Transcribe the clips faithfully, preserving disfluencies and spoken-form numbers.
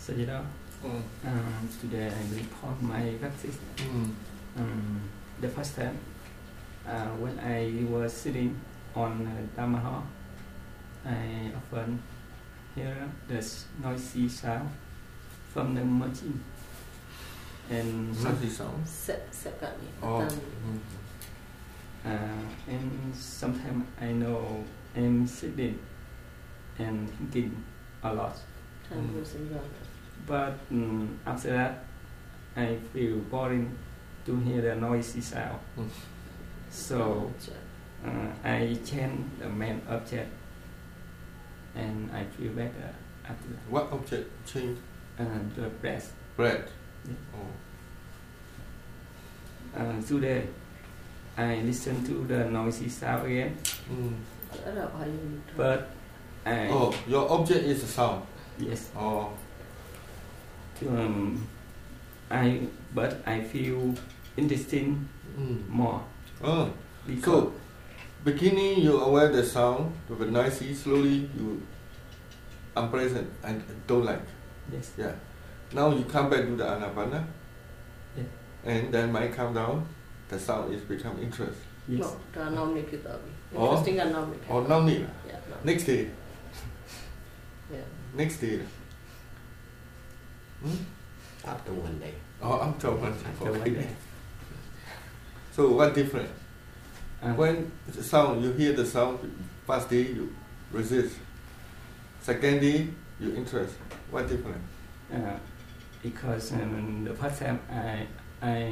Sajida. Mm. Um, today I report my practice. Mm. Um, the first time uh, when I was sitting on uh, Dhamma, I often hear the noisy sound from the machine. And Noisy sound? Oh. Mm. Uh, and sometimes I know I'm sitting and thinking a lot. Mm. But um, after that, I feel boring to hear the noisy sound. Mm. So uh, I change the main object, and I feel better after that. What object change? Uh, the breath. Breath. Yeah. Oh. Uh, today, I listen to the noisy sound again. Mm. But I Oh, your object is the sound. yes. Oh. Um, I but I feel interesting Mm. more. Oh. Because So, beginning you aware the sound with a noisy, slowly you unpleasant and don't like. yes. Yeah. Now you come back to the anapana. Yeah. And then mind come down, the sound is become interest. Yes. Or, or now need. Yeah, no. Next day. Yeah. Next day. Hmm? After one day. Oh, after one After one okay. day. So what different? Uh, When the sound, you hear the sound, first day you resist. Second day you interest. What different? uh, because um, the first time I I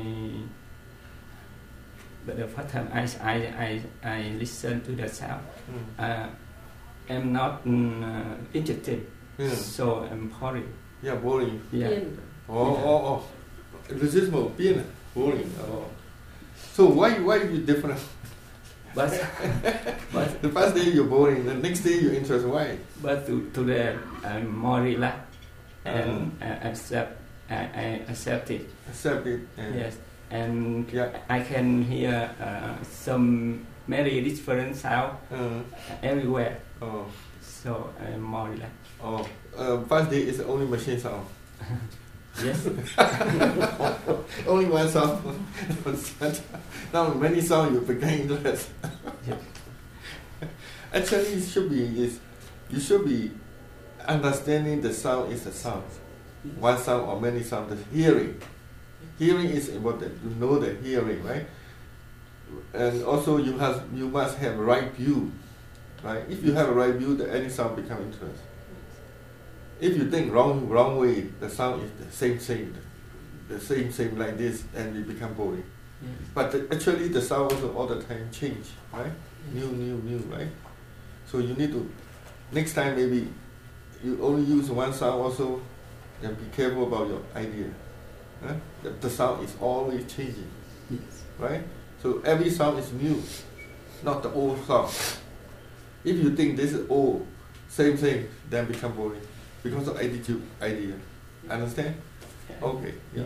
but the first time I I I, I listen to the sound, Mm. uh, I'm not um, uh, interested, Yeah. so I'm boring. Yeah, boring. Yeah. Oh, Yeah. oh, oh. Resist more, pain, boring. Oh. So why why you different? But but The first day you're boring, the next day you interest. Why? but to, today I'm more relaxed and Uh, uh, accept I, I accept it. accept it. And Yes, and Yeah. I can hear uh, some many different sound Uh, everywhere, oh, so I'm more relaxed. oh. Uh, first day is only machine sound. Yes, Only one sound. Now many sound you become interest. yes, Actually, it should be is you should be understanding the sound is a sound. One sound or many sound. The hearing. Hearing is important. You know the hearing, right? And also you have you must have right view, right? If you have a right view, then any sound become interest. If you think wrong wrong way, the sound is the same same, the same same like this, and it become boring. yes. But the, actually, the sound also all the time change, right? New, new, new, right? So you need to next time maybe you only use one sound also, and be careful about your idea. Huh? The, the sound is always changing, Yes. right? So every sound is new, not the old sound. If you think this is old, same thing, then become boring because of attitude, idea. Understand? Okay. Yeah.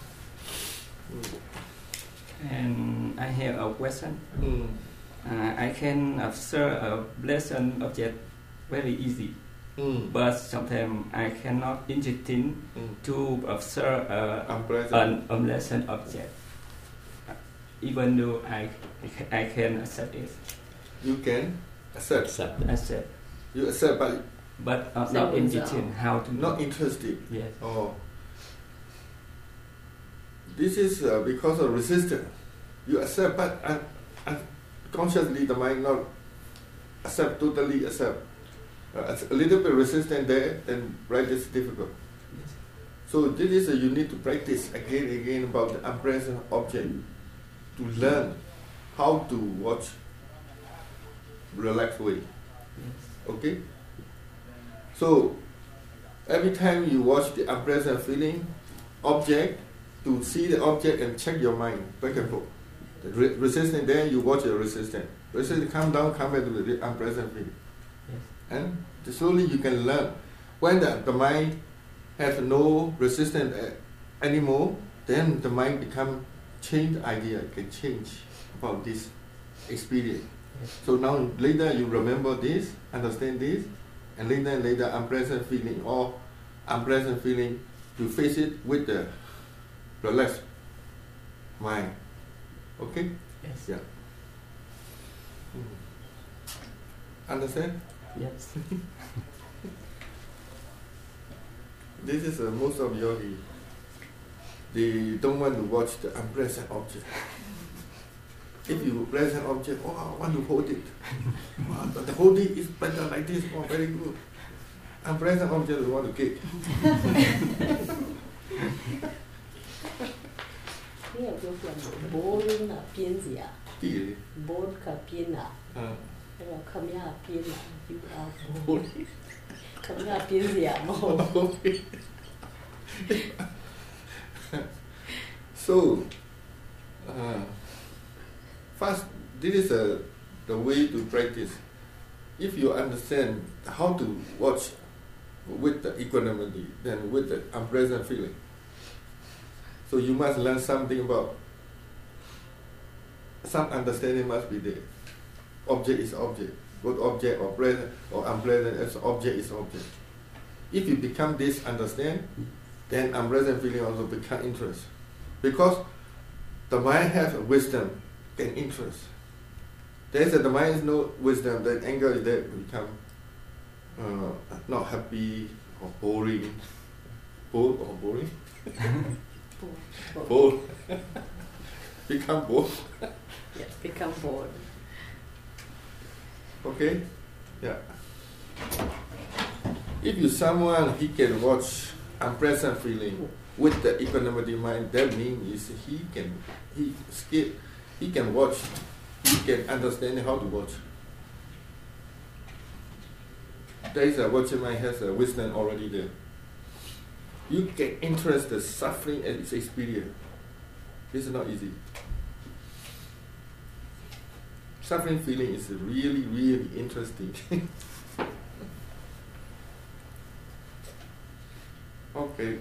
And I have a question. Mm. Uh, I can observe a pleasant object very easy, Mm. but sometimes I cannot interesting Mm. to observe a, Unpleasant. an unpleasant object, uh, even though I I can accept it. You can accept. Accept. Accept, You accept, but but uh, Same not as interested well. how to not interested. Yes. Oh. This is uh, because of resistance. You accept, but uh, uh, consciously the mind not accept, totally accept. Uh, a little bit resistant there, then right is difficult. Yes. So this is a, you need to practice again and again about the unpleasant object to learn how to watch relaxed way. Yes. Okay? So every time you watch the unpleasant feeling object, to see the object and check your mind back and forth. The re- resistance there, you watch the resistance. Resistance come down, come back to the unpleasant feeling. Yes. And slowly you can learn. When the, the mind has no resistance uh, anymore, then the mind become change idea, can change about this experience. Yes. So now later you remember this, understand this, and later and later unpleasant feeling or unpleasant feeling, you face it with the relaxed mind. Okay? Yes. Yeah. Mm. Understand? Yes. This is uh, most of yogi. They don't want to watch the unpleasant object. If you pleasant object, oh, I want to hold it. Oh, the, the holding is better like this. Oh, very good. Unpleasant object, you want to kick. 你有叫做 boring 啊，鞭子啊 Kiri. ，bored 卡鞭啊， Uh, 那个卡咩啊鞭啊，you are boring，卡咩啊鞭子啊，冇。 okay. So, uh, first, this is a, the way to practice. If you understand how to watch with the equanimity, then with the unpleasant feeling. So you must learn something about, some understanding must be there. Object is object. Both object or pleasant or unpleasant as object is object. If you become this understand, then unpleasant feeling also become interest. Because the mind has wisdom and interest. There's a, the mind has no wisdom, then anger is there, become uh, not happy or boring. Bored or boring? Bored. Become bored. Yeah, become bored. Okay? Yeah. If you someone he can watch unpleasant feeling with the equanimity mind, that means he can he skip he can watch, he can understand how to watch. There is a watching mind has a wisdom already there. You get interested suffering as its experience. This is not easy. Suffering feeling is really, really interesting. Okay.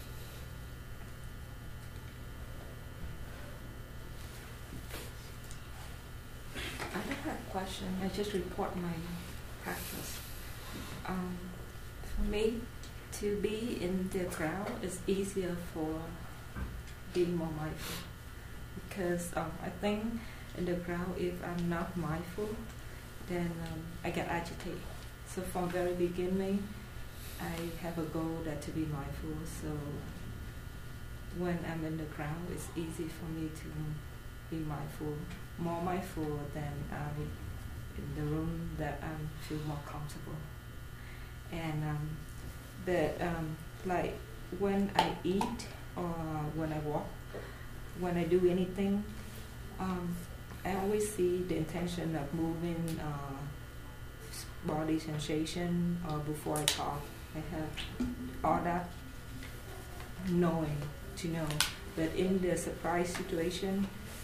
I don't have a question. I just report my practice. Um, for me, to be in the crowd is easier for being more mindful, because um, I think in the crowd, if I'm not mindful, then um, I get agitated. So from very beginning, I have a goal that to be mindful. So when I'm in the crowd, it's easy for me to be mindful, more mindful than I'm in the room that I feel more comfortable. And um, but um, like when I eat or when I walk, when I do anything, um, I always see the intention of moving, uh, body sensation, or before I talk, I have all that knowing to know. But in the surprise situation,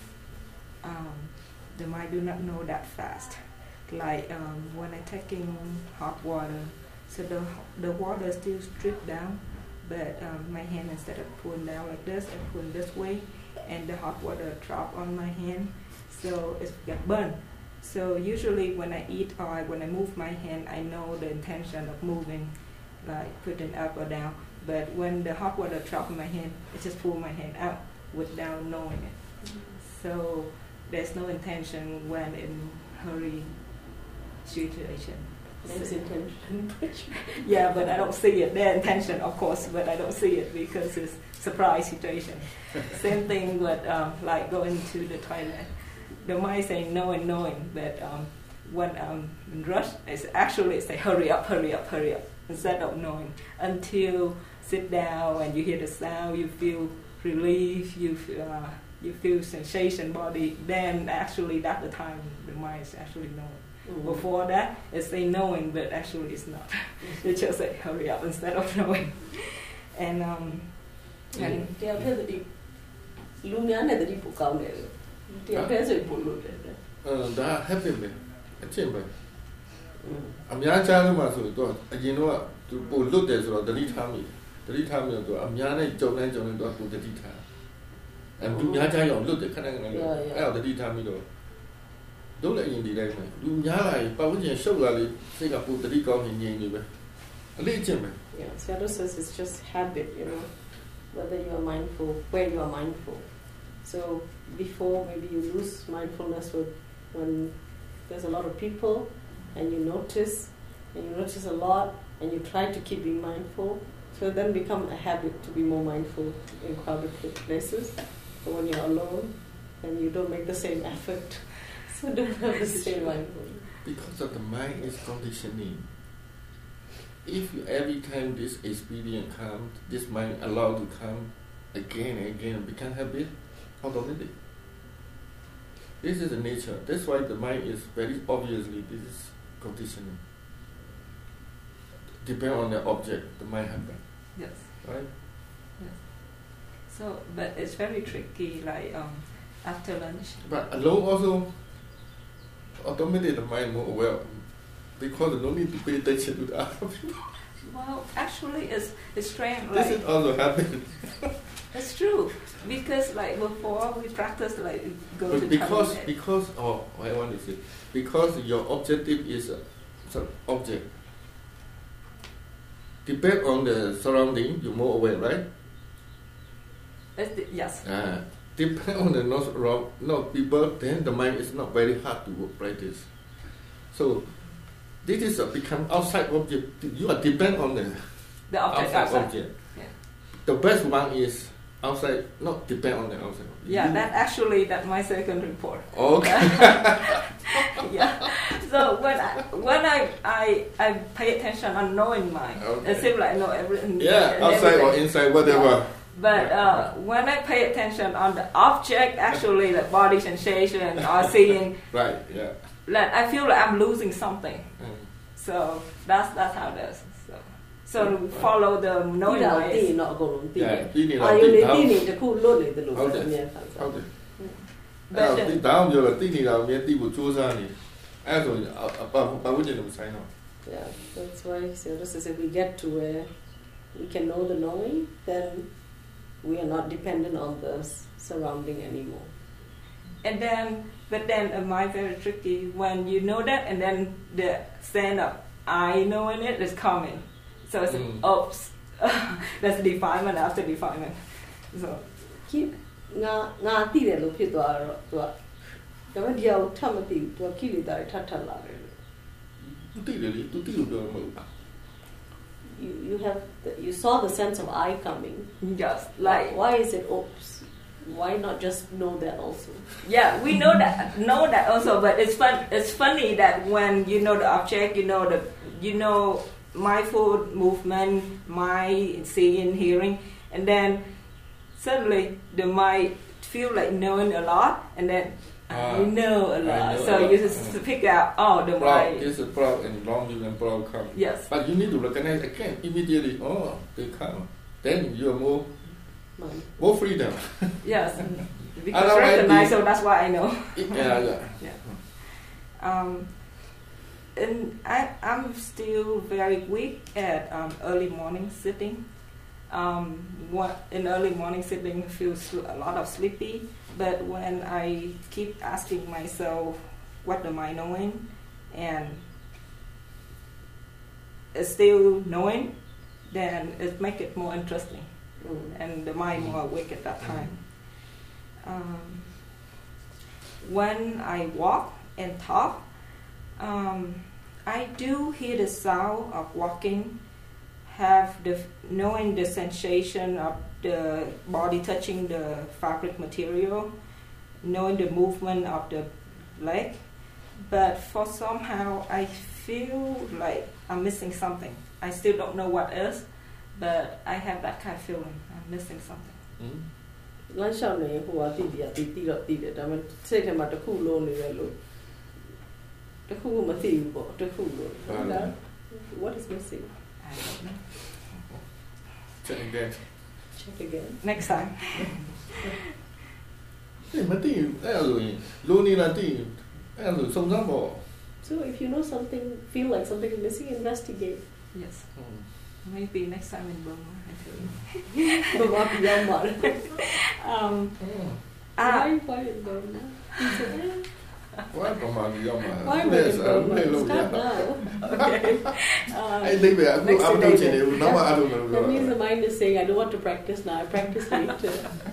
um, the mind do not know that fast. Like um, when I taking hot water, so the the water still drip down, but um, my hand, instead of pulling down like this, I pull this way, and the hot water drop on my hand, so it got burned. So usually when I eat or when I move my hand, I know the intention of moving, like putting up or down. But when the hot water drop on my hand, I just pull my hand out without knowing it. Mm-hmm. So there's no intention when in hurry situation. There's intention. Yeah, but I don't see it. Their intention, of course, but I don't see it because it's surprise situation. Same thing with um, like going to the toilet. The mind saying no and knowing, but um, when I'm in rush, it's actually say hurry up, hurry up, hurry up, instead of knowing. Until sit down and you hear the sound, you feel relief, you feel, uh, you feel sensation body. Then actually that's the time the mind is actually knowing. Mm-hmm. Before that, it's say knowing, but actually it's not. It just say hurry up instead of knowing. And um, and theo theo thì lúc nhớ này thì bộ câu này theo theo rồi bộ luật này. Uh, that happen me. Achieve me. အများကြားလို့မှဆိုတော့အရင်တော့သူပို့လွတ်တယ်ဆိုတော့တတိထားမိတတိထားမိတော့အများနဲ့ကြုံတိုင်းကြုံတိုင်းတော့ပို့တတိထားအဲသူများကြားရအောင်လွတ်တယ်ခဏခဏလေးအဲ့တော့တတိထားမိတော့တို့လည်းအရင်ဒီတိုင်းပဲလူများလာရင်ပတ်ဝန်းကျင်ရှုပ်လာလေစိတ်ကပို့တတိကောင်းနေငြိမ်နေပဲအလေးအကျင့်ပဲ Yeah, Sayadaw says it's just habit, you know, whether you are mindful, where you are mindful. So before, maybe you lose mindfulness with when there's a lot of people and you notice, and you notice a lot, and you try to keep being mindful. So then become a habit to be more mindful in crowded places. But when you're alone, then you don't make the same effort. So don't have the same mindfulness. Because of the mind is conditioning. If you, every time this experience comes, this mind allowed to come again and again and become habit, automatic. This is the nature. That's why the mind is very obviously this is conditioning. Depend on the object, the mind happens. Yes. Right? Yes. So, but it's very tricky, like um, after lunch. But alone also, automatically the mind more aware, because no need to pay attention to the other people. Well, actually, it's it's strange. This Like, is also happening. it's true because like before we practice like go But to because toilet. because oh, I want to say because your objective is a some object. Depend on the surrounding, you're more aware, right? It's the- yes. Ah, depend on the not around, not people, then the mind is not very hard to work like this. So this is a become outside object. You are depend on the The object outside, outside. object. Yeah. The best one is outside, not depend on the outside. Yeah, You- that actually that's my second report. Okay. Yeah. So when I when I I, I pay attention on knowing mind, Okay. it seems like I know everything. Yeah, outside or inside, whatever. But uh, when I pay attention on the object, actually the body sensation or seeing, Right. Yeah. like I feel like I'm losing something. Mm. So that's that's how it is. So so we follow the သိ knowing တာ ways. သိရင်တော့အကုန်လုံးသိတယ် Yeah, ပြီးနေ။တော့အာယုသိန်လေးတောသိင်းနေတစ်ခုလွတ်နေတယ်လို့ဟုတ်ပဲတယ်အမြဲတမ်းဟုတ်တယ် But အဲ့ the- ဒီတောင်းပြောတော့သိနေတာကိုမြဲသိဖို့စူးစမ်းနေအဲ့ဆိုရင်အပပဝိဇ္ဇာကိုဆိုင်တော့ Yeah, that's why Sayadaw says if we get to where we can know the knowing, then we are not dependent on the s- surrounding anymore. And then, but then uh, mind very tricky when you know that, and then the stand up I knowing it is coming. So it's Mm. oops. That's defilement after defilement. So ခိငါငါသိတယ်လို့ဖြစ်သွားတော့သူကဒါပေမဲ့ဒီအောင်ထပ်မသိဘူးသူကခိလေသာတွေထပ်ထပ်လာတယ်လို့သူသိတယ်လေသူသိလို့ပြောမှာမဟုတ်ဘူး you you have the, you saw the sense of I coming. just Like like why is it oops? Why not just know that also? yeah, we know that know that also, but it's fun. It's funny that when you know the object, you know the you know mindful movement, my seeing, hearing, and then suddenly the mind feel like knowing a lot, and then Ah, I know a I lot. know So a lot. you just Mm. pick out oh the proud mind. is a proud and wrong you can proud come Yes, but you need to recognize again immediately oh they come then you are more Mind. more freedom yes. Because Otherwise recognize, the- so that's why I know. yeah yeah Um, and I, I'm still very weak at um, early morning sitting. Um, what, in early morning sitting, feels a lot of sleepy. But when I keep asking myself, what am I knowing? And it's still knowing, then it make it more interesting. Mm. And the mind more awake at that time. Um, when I walk and talk, um, I do hear the sound of walking, have the knowing the sensation of the body touching the fabric material, knowing the movement of the leg, but for somehow I feel like I'm missing something. I still don't know what is, but I have that kind of feeling. I'm missing something. mm. လမ်းလျှောက်နေဟိုကတိတိကတိတိတော့တိတယ်ဒါပေမဲ့စိတ်ထဲမှာတစ်ခုလုံးနေတယ်လို့တစ်ခုမသိဘူးပေါ့တစ်ခုလုံးဟုတ်တယ် What is missing? I don't know. check again Check again. Next time. အေးမသိဘူးအဲ့လိုရင်လိုနေလားသိရင်အဲ့လိုစုံစမ်းပေါ့ So if you know something, feel like something is missing, investigate. Yes. Mm. Maybe next time in Burma, I tell you. ဘာမှပြောမှာလဲ Um, Mm. ah, Why why in Burma? He said, "Eh, Why Burma? Why am I in Burma? Start now. Okay. Um, I think we are next I'm day not then. saying no I don't know. That means the mind is saying, I don't want to practice now, I practice later.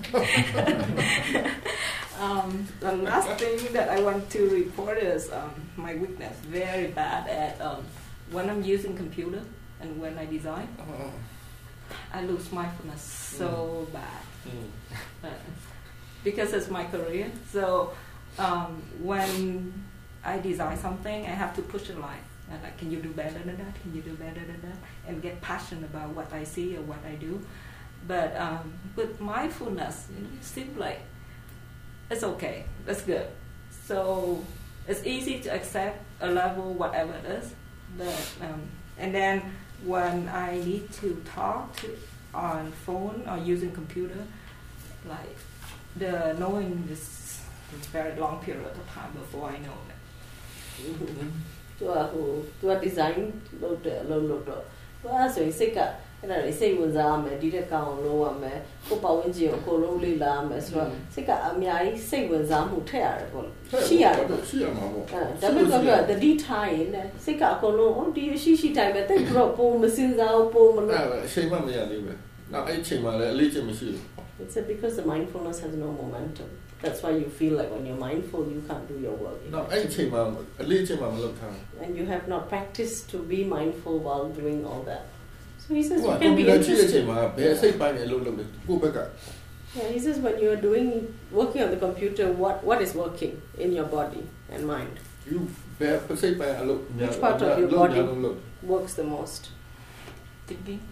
Um, the last thing that I want to report is um, my weakness. Very bad at um, when I'm using computer and when I design, Oh. I lose mindfulness so Mm. bad Mm. uh, because it's my career. So um, when I design something, I have to push a line. And like, can you do better than that? Can you do better than that? And get passionate about what I see or what I do. But um, with mindfulness, it seems like it's okay, that's good. So it's easy to accept a level, whatever it is. But um, and then when I need to talk to on phone or using computer, like the knowing is it's very long period of time before I know it. သူကဟိုသူက design လုပ်တဲ့အလုပ်လုပ်တော့သူအဲ့ဆိုရင်စိတ်ကအဲ့ဒါတွေစိတ်ဝင်စားရမယ်ဒီတက်ကောင်လုပ်ရမယ်ကိုပတ်ဝန်းကျင်ကိုအကုန်လုံးလေ့လာရမယ်ဆိုတော့စိတ်ကအများကြီးစိတ်ဝင်စားမှုထည့်ရတယ်ပေါ့ရှိရတယ်ပေါ့ရှိရမှာပေါ့အဲဒါပေမဲ့တော့တတိထားရင်စိတ်ကအကုန်လုံးဟိုဒီရှိရှိတိုင်းပဲတိတ်ပြီးတော့ပုံမစင်စားဘူးပုံမလို့အဲ့အချိန်မှမရသေးပဲနောက်အဲ့အချိန်မှလည်းအလေးချိန်မရှိဘူး It's because the mindfulness has no momentum. That's why you feel like when you're mindful you can't do your work. နောက်အဲ့အချိန်မှအလေးချိန်မှမလုပ်ထား And you have not practiced to be mindful while doing all that. So he says ဘူး you ကွန် can ပျူ be တာကြည့်တဲ့အချိန် interested. မှာဘယ်စိတ်ပိုင်းနဲ့လုပ်လုပ်လဲကိုယ့်ဘက်က Yeah, he says when you're doing working on the computer, what what is working in your body and mind you ဘယ်စိတ်ပိုင်းအလုပ်များ Which part of your လုပ် body? များလုပ် works the most. Thinking.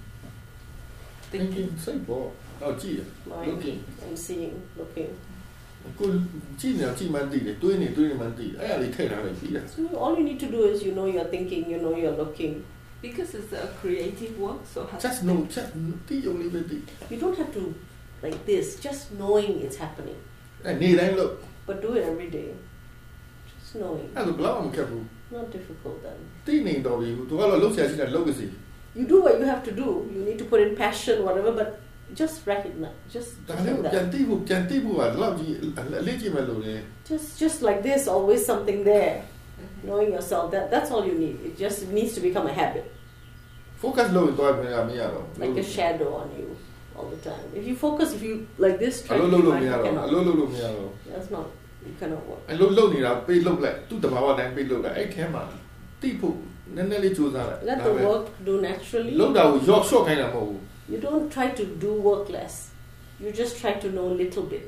thinking စိတ်ပေါ်တော့ကြည့်ရ Mind looking and seeing, looking. ကိုကြည့်နေကြည့်မှသိတယ်တွေးနေတွေးနေမှသိတယ်အဲ့ဒါလေးထည့်ထားလိုက်ပြီးတာ So all you need to do is you know you're thinking, you know you're looking. Because it's a creative work, so has just know just သိုံလေးပဲသိ You don't have to like this, just knowing it's happening. အဲ့နေတိုင်းလို့ But do it every day. Just knowing. အဲ့လိုဘယ်တော့မှမခက်ဘူး Not difficult then. သိနေတော့ပြီသူကတော့လုပ်ဆရာရှိတာလုပ်ကြစီ You do what you have to do. You need to put in passion, whatever, but just recognize. Just, ဒါ just နဲ့ do ပြန် that. သိဖို့ပြန်သိဖို့ကလောက်ကြီးအလေးကြီးမဲ့လို့လေ Just just like this, always something there. Knowing yourself, that that's all you need. It just needs to become a habit. focus လုပ်ရင်တော့မရမရတော့ Like a shadow on you all the time. If you focus, if you like this, အ try to လုပ် be လုပ်လို့မရ mindful, တော့ cannot. အလုပ်လုပ်လို့မရတော့ That's not. It cannot work. အလုပ်လုပ်နေတာပေးလုပ်လိုက်သူ့တဘာဝတိုင်းပေးလုပ်လိုက်အဲ့ခဲမှာတိဖို့နည်းနည်းလေးစူးစမ်းလိုက် Let the work do naturally. လုပ်တာကိုရော့ short ခိုင်းတာမဟုတ်ဘူး You don't try to do work less. You just try to know a little bit.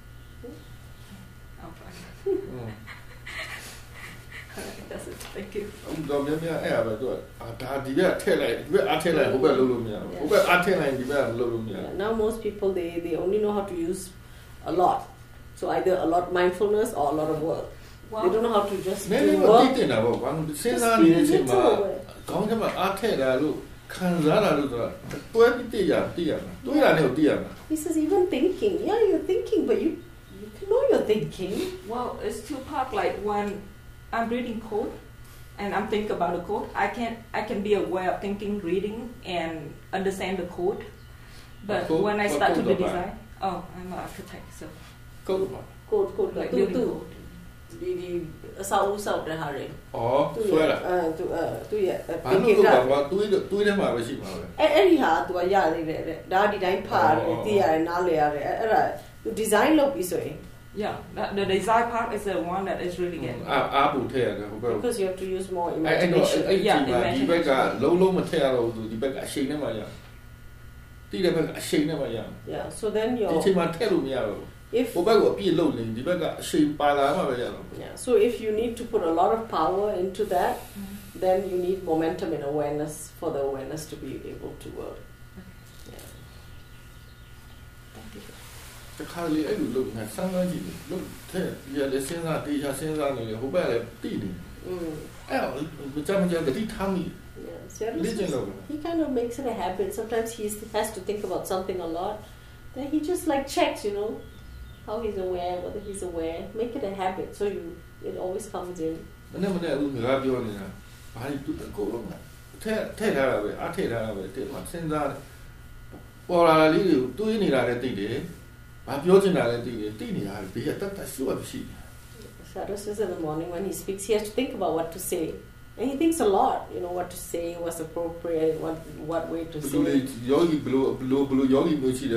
I'll try. อืม Alright, that's it. Thank you. တော့များများအဲ့ဒါပဲသူကအာဒါဒီဘက်ထည့်လိုက်ဒီဘက်အားထည့်လိုက်ဟိုဘက်လုပ်လို့မရဘူးဟိုဘက်အားထည့်လိုက်ဒီဘက်လုပ်လို့မရ Yeah, ဘူး now most people they, they only know how to use a lot. So either a lot mindfulness or a lot of work. They don't know how to just နည်းန do ည်းတော့သိ work. တင်တာပေါ့ဘာလို့စဉ်း Just စား be နေ a တဲ့အချိန်မှာ little aware. ခေါင်းထဲမှာအားထည့်တာလို့ခံစားတာလို့ဆိုတာတွဲပြီးသိရသိရမှာတွေးတာနဲ့ကိုသိရမှာ He says even thinking. Yeah, you're thinking, but you you can know you're thinking. Well, it's two part. Like when I'm reading code and I'm thinking about the code, I can I can be aware of thinking, reading, and understand the code. But What code? when I What start to code do about? design, oh, I'm an architect, so ကုတ်ပါ Code code like tu building tu. code. Di di sau sau dah hari. ဩဆွဲလာ Ah tu ah tu ya. ဘာလို့လို့ပါကွာတွေးတွေးထဲမှာပဲရှိမှာပဲအဲ့အဲ့ဒီဟာ तू ရသေးတယ်တဲ့ဒါဒီတိုင်းဖားတယ်သိရတယ်နားလည်ရတယ်အဲ့အဲ့ဒါ तू design လုပ်ပြီးဆိုရင် Yeah, that, the design part is the one that is really getting. အာအားပူထည့်ရတယ်ဟိုဘက် because you have to use more အဲ့အဲ့တော့ imagination အဲ့ဒီမှာဒီဘက်ကလုံးလုံးမထည့်ရတော့ဘူးဒီဘက်ကအရှိန်နဲ့မှရတိတဲ့ဘက်ကအရှိန်နဲ့မှရ yeah so then ဒီ your ချိန်မှာထည့်လို့မရတော့ဘူး if ဟိုဘက်ကိုအပြည့်လုံးနေဒီဘက်ကအရှိန်ပါလာမှပဲရတော့ yeah so if you need to put a lot of power into that then you need momentum and awareness for the awareness to be able to work yeah Thank you. တခါလေအဲ့လိုလုပ်နေဆန်းဆန်းကြည့်လို့ထည့်ရလေစဉ်းစားတေချာစဉ်းစားနေလေဟိုဘက်လည်းတိနေ mm. အဲ့မကြမ်းမကြမ်းတတိထားမိ yeah Sarah Legend says of it. he kind of makes it a habit sometimes he has to think about something a lot then he just like checks you know how he's aware whether he's aware make it a habit so you it always comes in မနေ့မနေ့အခုငါပြောနေတာဘာလို့သူအကုန်လုံးထည့်ထည့်ထားတာပဲအားထည့်ထားတာပဲတဲ့မှာစဉ်းစားပေါ်လာလေးတွေကိုတွေးနေတာလည်းသိတယ်ဘာပြောချင်တာလည်းသိတယ်သိနေတာဘေးကတတ်တတ်ရှိရရှိ so Sayadaw says in the morning when he speaks, he has to think about what to say. And he thinks a lot, you know, what to say, what's appropriate, what what way to say. Yogi below below below yogi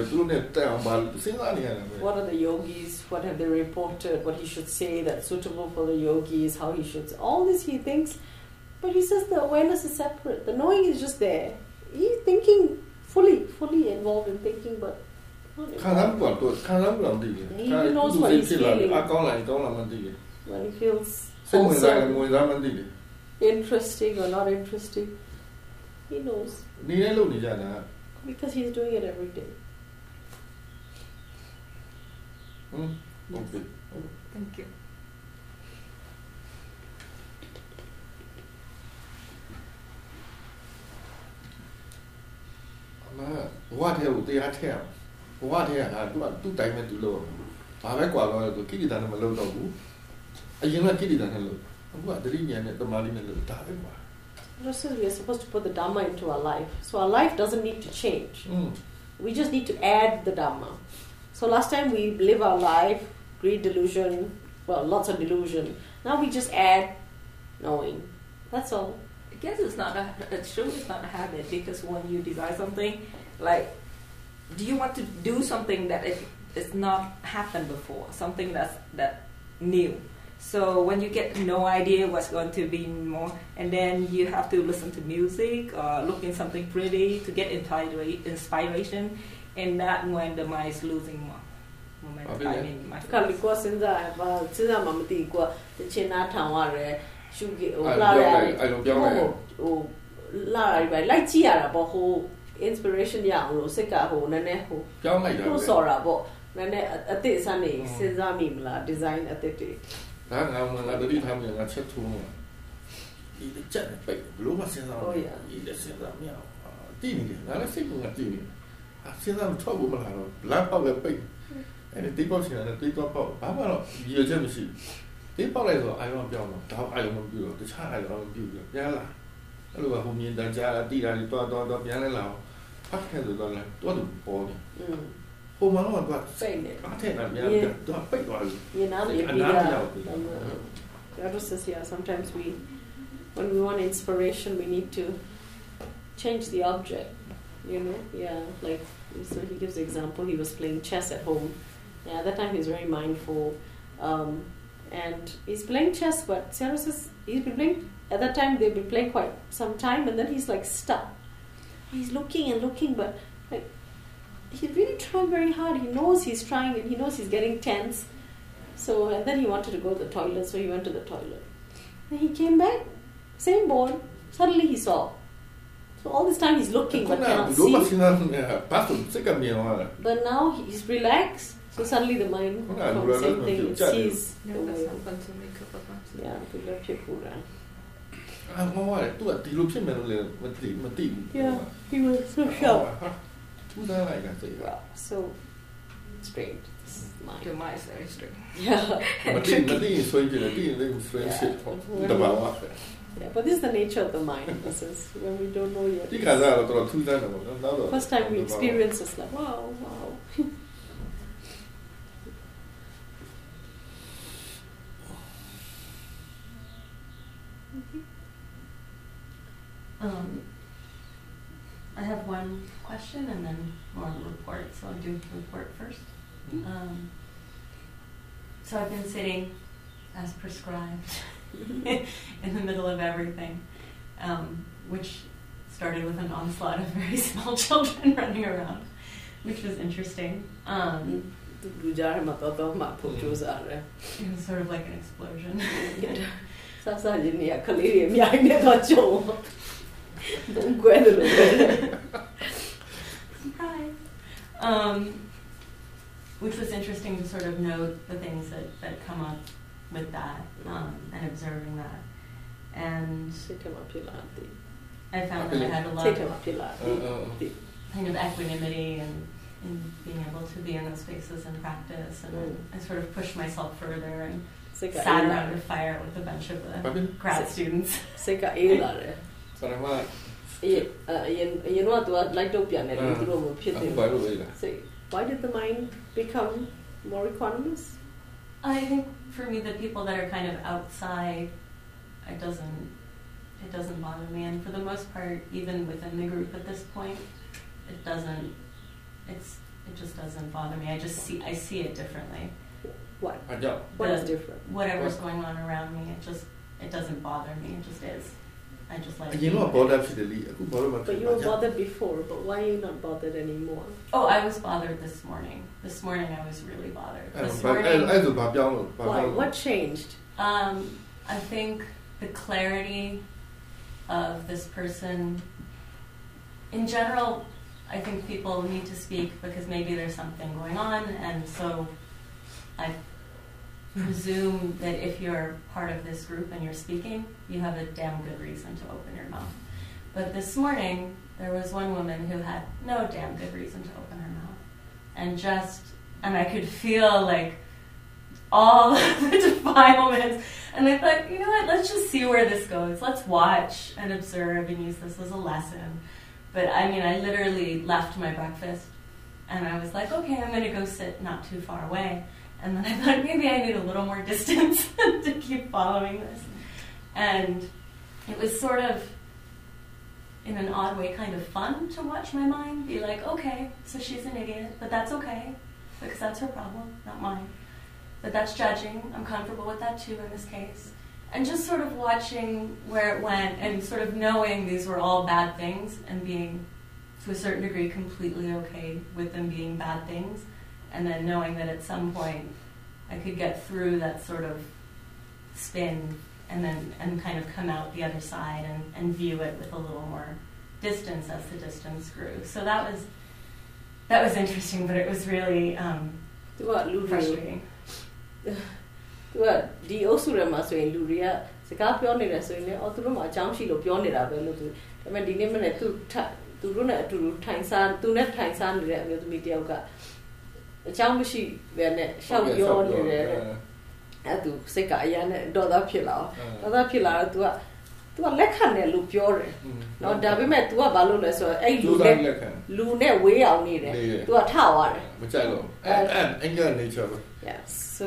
What are the yogis? What have they reported? What he should say that's suitable for the yogis? How he should say. All this he thinks, but he says the awareness is separate. The knowing is just there. He's thinking fully, fully involved in thinking, but not involved. He knows what he's feeling. When he feels also interesting or not interesting, he knows. Because he's doing it every day. Mm. Okay. Thank you. What have they had here? What here had two diamond to low? I like what I do, Kitty than a low dog. I am not Kitty than a low. What the Indian at the Malin and the time? Just as we are supposed to put the Dhamma into our life. So our life doesn't need to change. Mm. We just need to add the Dhamma. So last time we live our life, greed, delusion, well, lots of delusion. Now we just add knowing. That's all. I guess it's not a, it's true, it's not a habit, because when you desire something, like, do you want to do something that it, it's not happened before, something that's that new? So when you get no idea what's going to be more, and then you have to listen to music or look in something pretty to get inspiration, and that when the mind is losing more momentum. I mean, my because in the since I'm a tigua, the China town should get I don't know. Oh, la, like Chia, but who inspiration young, Roseka, who Naneho, who saw about Nane at this Sunday, since I'm design at the day. I'm already having a chat to me. Eat the jet, but blue was in our eat the same meow. Dinning, not a single dinning. I've seen them trouble, black of a pig. And a devotion and a deep of Papa, your jealousy. Deep of I don't know, how I don't know, the child I don't do. Yalla. Hello, who mean that Jala did I thought of Yanela. What can the dollar? What a body. Oh, my Lord, what? Saying it. I take that, yeah, don't pay one. You know, the says, yeah, sometimes we, when we want inspiration, we need to change the object, you know, yeah, like, so he gives the example, he was playing chess at home, yeah, at that time he's very mindful, um, and he's playing chess, but Sayadaw says, he's been playing, at that time they've been playing quite some time, and then he's like stuck, he's looking and looking, but like, he's really trying very hard, he knows he's trying, and he knows he's getting tense. So, and then he wanted to go to the toilet, so he went to the toilet. Then he came back, same board, suddenly he saw. So all this time he's looking but cannot see. But now he's relaxed, so suddenly the mind from the same thing, it sees the way. Yeah, yeah, he was so sharp. Wow, so straight. Your mind is very straight. Yeah. Yeah, but this is the nature of the mind. This is when we don't know yet. First time we experience it's like, wow, wow. um, I have one question and then more report, so I'll do the report first. Um, so I've been sitting as prescribed in the middle of everything, um, which started with an onslaught of very small children running around, which was interesting. Um, it was sort of like an explosion. Surprise! Um, which was interesting to sort of note the things that, that come up with that, um, and observing that. And I found that I had a lot of kind of equanimity and, and being able to be in those spaces and practice. And mm. I sort of pushed myself further and sat around a fire with a bunch of the grad students. Why did the mind become more equanimous? I think for me, the people that are kind of outside, it doesn't, it doesn't bother me. And for the most part, even within the group at this point, it doesn't, it's, it just doesn't bother me. I just see, I see it differently. What? I don't. What The- is different? Whatever's going on around me, it just, it doesn't bother me. It just is. I just let it You be. know about that fidelity. But you were bothered before, but why are you not bothered anymore? Oh, I was bothered this morning. This morning I was really bothered. This But morning, I doဘာပြောင်းလို့ Why? What changed? um, I think the clarity of this person. In general, I think people need to speak because maybe there's something going on, and so I presume that if you're part of this group and you're speaking, you have a damn good reason to open your mouth. But this morning, there was one woman who had no damn good reason to open her mouth. And just, and I could feel like all the defilements. And I thought, you know what, let's just see where this goes. Let's watch and observe and use this as a lesson. But I mean, I literally left my breakfast and I was like, okay, I'm going to go sit not too far away. And then I thought maybe I need a little more distance to keep following this. And it was sort of, in an odd way, kind of fun to watch my mind be like, okay, so she's an idiot, but that's okay, because that's her problem, not mine. But that's judging. I'm comfortable with that too in this case. And just sort of watching where it went and sort of knowing these were all bad things and being, to a certain degree, completely okay with them being bad things. And then knowing that at some point I could get through that sort of spin and then and kind of come out the other side and, and view it with a little more distance as the distance grew. So that was that was interesting, but it was really um, frustrating. သူကဒီအုပ်စုထဲမှာဆိုရင်လူတွေကစကားပြောနေတယ်ဆိုရင်လည်းအော်သူတို့မှအကြောင်းရှိလို့ပြောနေတာပဲလို့သူဒါပေမဲ့ဒီနေ့မနေ့သူသူတို့နဲ့အတူတူထိုင်စားသူနဲ့ထိုင်စားနေတဲ့အမျိုးသမီးတယောက်ကအကြောင်းမရှိပဲနဲ့ရှောက်ပြောနေတယ်အဲ့သူစိတ်ကအရန်နဲ့ဒေါသဖြစ်လာဒေါသဖြစ်လာတော့ तू က तू ကလက်ခံတယ်လို့ပြောတယ်နော်ဒါပေမဲ့ तू ကဘာလုပ်လဲဆိုတော့အဲ့လူနဲ့လူနဲ့ဝေးအောင်နေတယ် तू ကထသွားတယ်မကြိုက်လို့အဲ့အဲ့ anger nature ပဲ yes so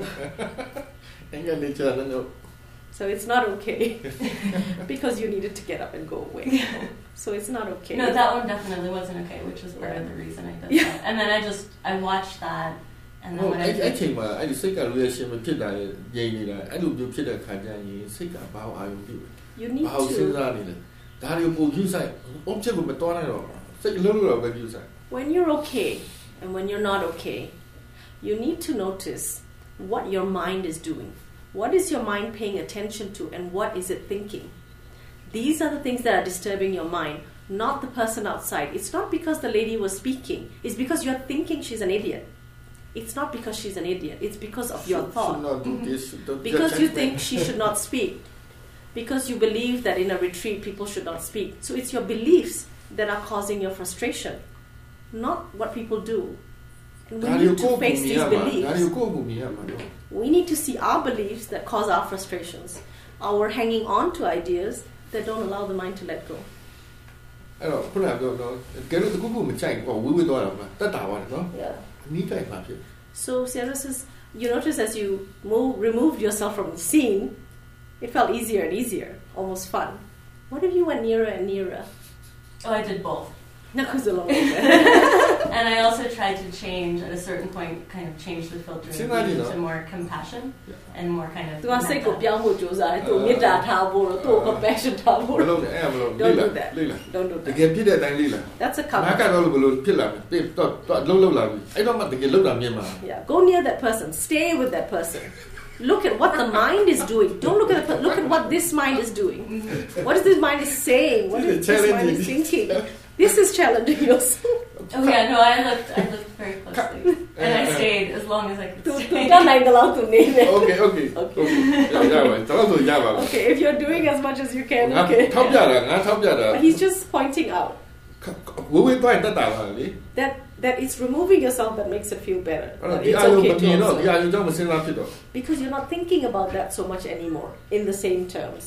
anger nature လည်း so it's not okay because you needed to get up and go away so it's not okay no that one definitely wasn't okay which was part yeah. of the reason I did yeah. that and then I just I watched that and then when I အဲ့ချိန်မှာအဲ့ဒီစိတ်က reaction မဖြစ်တာလေငြိမ်နေတာအဲ့လိုမျိုးဖြစ်တဲ့ခါကျရင်စိတ်ကဘာအာရုံပြုလဲ you need to ဘာစဉ်းစားနေလဲဒါတွေကိုပုံကြည့်ဆိုင် object ကိုမတော်နိုင်တော့စိတ်လုံးလုံးတော့ပဲကြည့်ဆိုင် when you're okay and when you're not okay you need to notice what your mind is doing. What is your mind paying attention to and what is it thinking? These are the things that are disturbing your mind, not the person outside. It's not because the lady was speaking. It's because you're thinking she's an idiot. It's not because she's an idiot. It's because of your should, thought. Should not do this, because you think she should not speak. Because you believe that in a retreat people should not speak. So it's your beliefs that are causing your frustration, not what people do. And we need to face these beliefs. We need to see our beliefs that cause our frustrations. Our hanging on to ideas that don't allow the mind to let go. Yeah. So Sarah says, you notice as you move, removed yourself from the scene, it felt easier and easier, almost fun. What if you went nearer and nearer? Oh, I did both. And I also tried to change at a certain point, kind of change the filter to more compassion yeah. and more kind of. Do I say go beyond what you say? Do me that tabo, do compassion tabo. Don't do that. Don't do that. Get pit at Lila. That's a couple. I can't all pillar. I don't want to get looked at me. Yeah, go near that person. Stay with that person. Look at what the mind is doing. Don't look at the, look at what this mind is doing. What is this mind is saying? What is this mind is thinking? This is challenging yourself. Oh yeah, no, I looked, I looked very closely, and I stayed as long as I could stay. Okay, okay, okay. Okay, if you're doing as much as you can, okay. But he's just pointing out that that it's removing yourself that makes it feel better. That it's okay to observe. Because you're not thinking about that so much anymore in the same terms.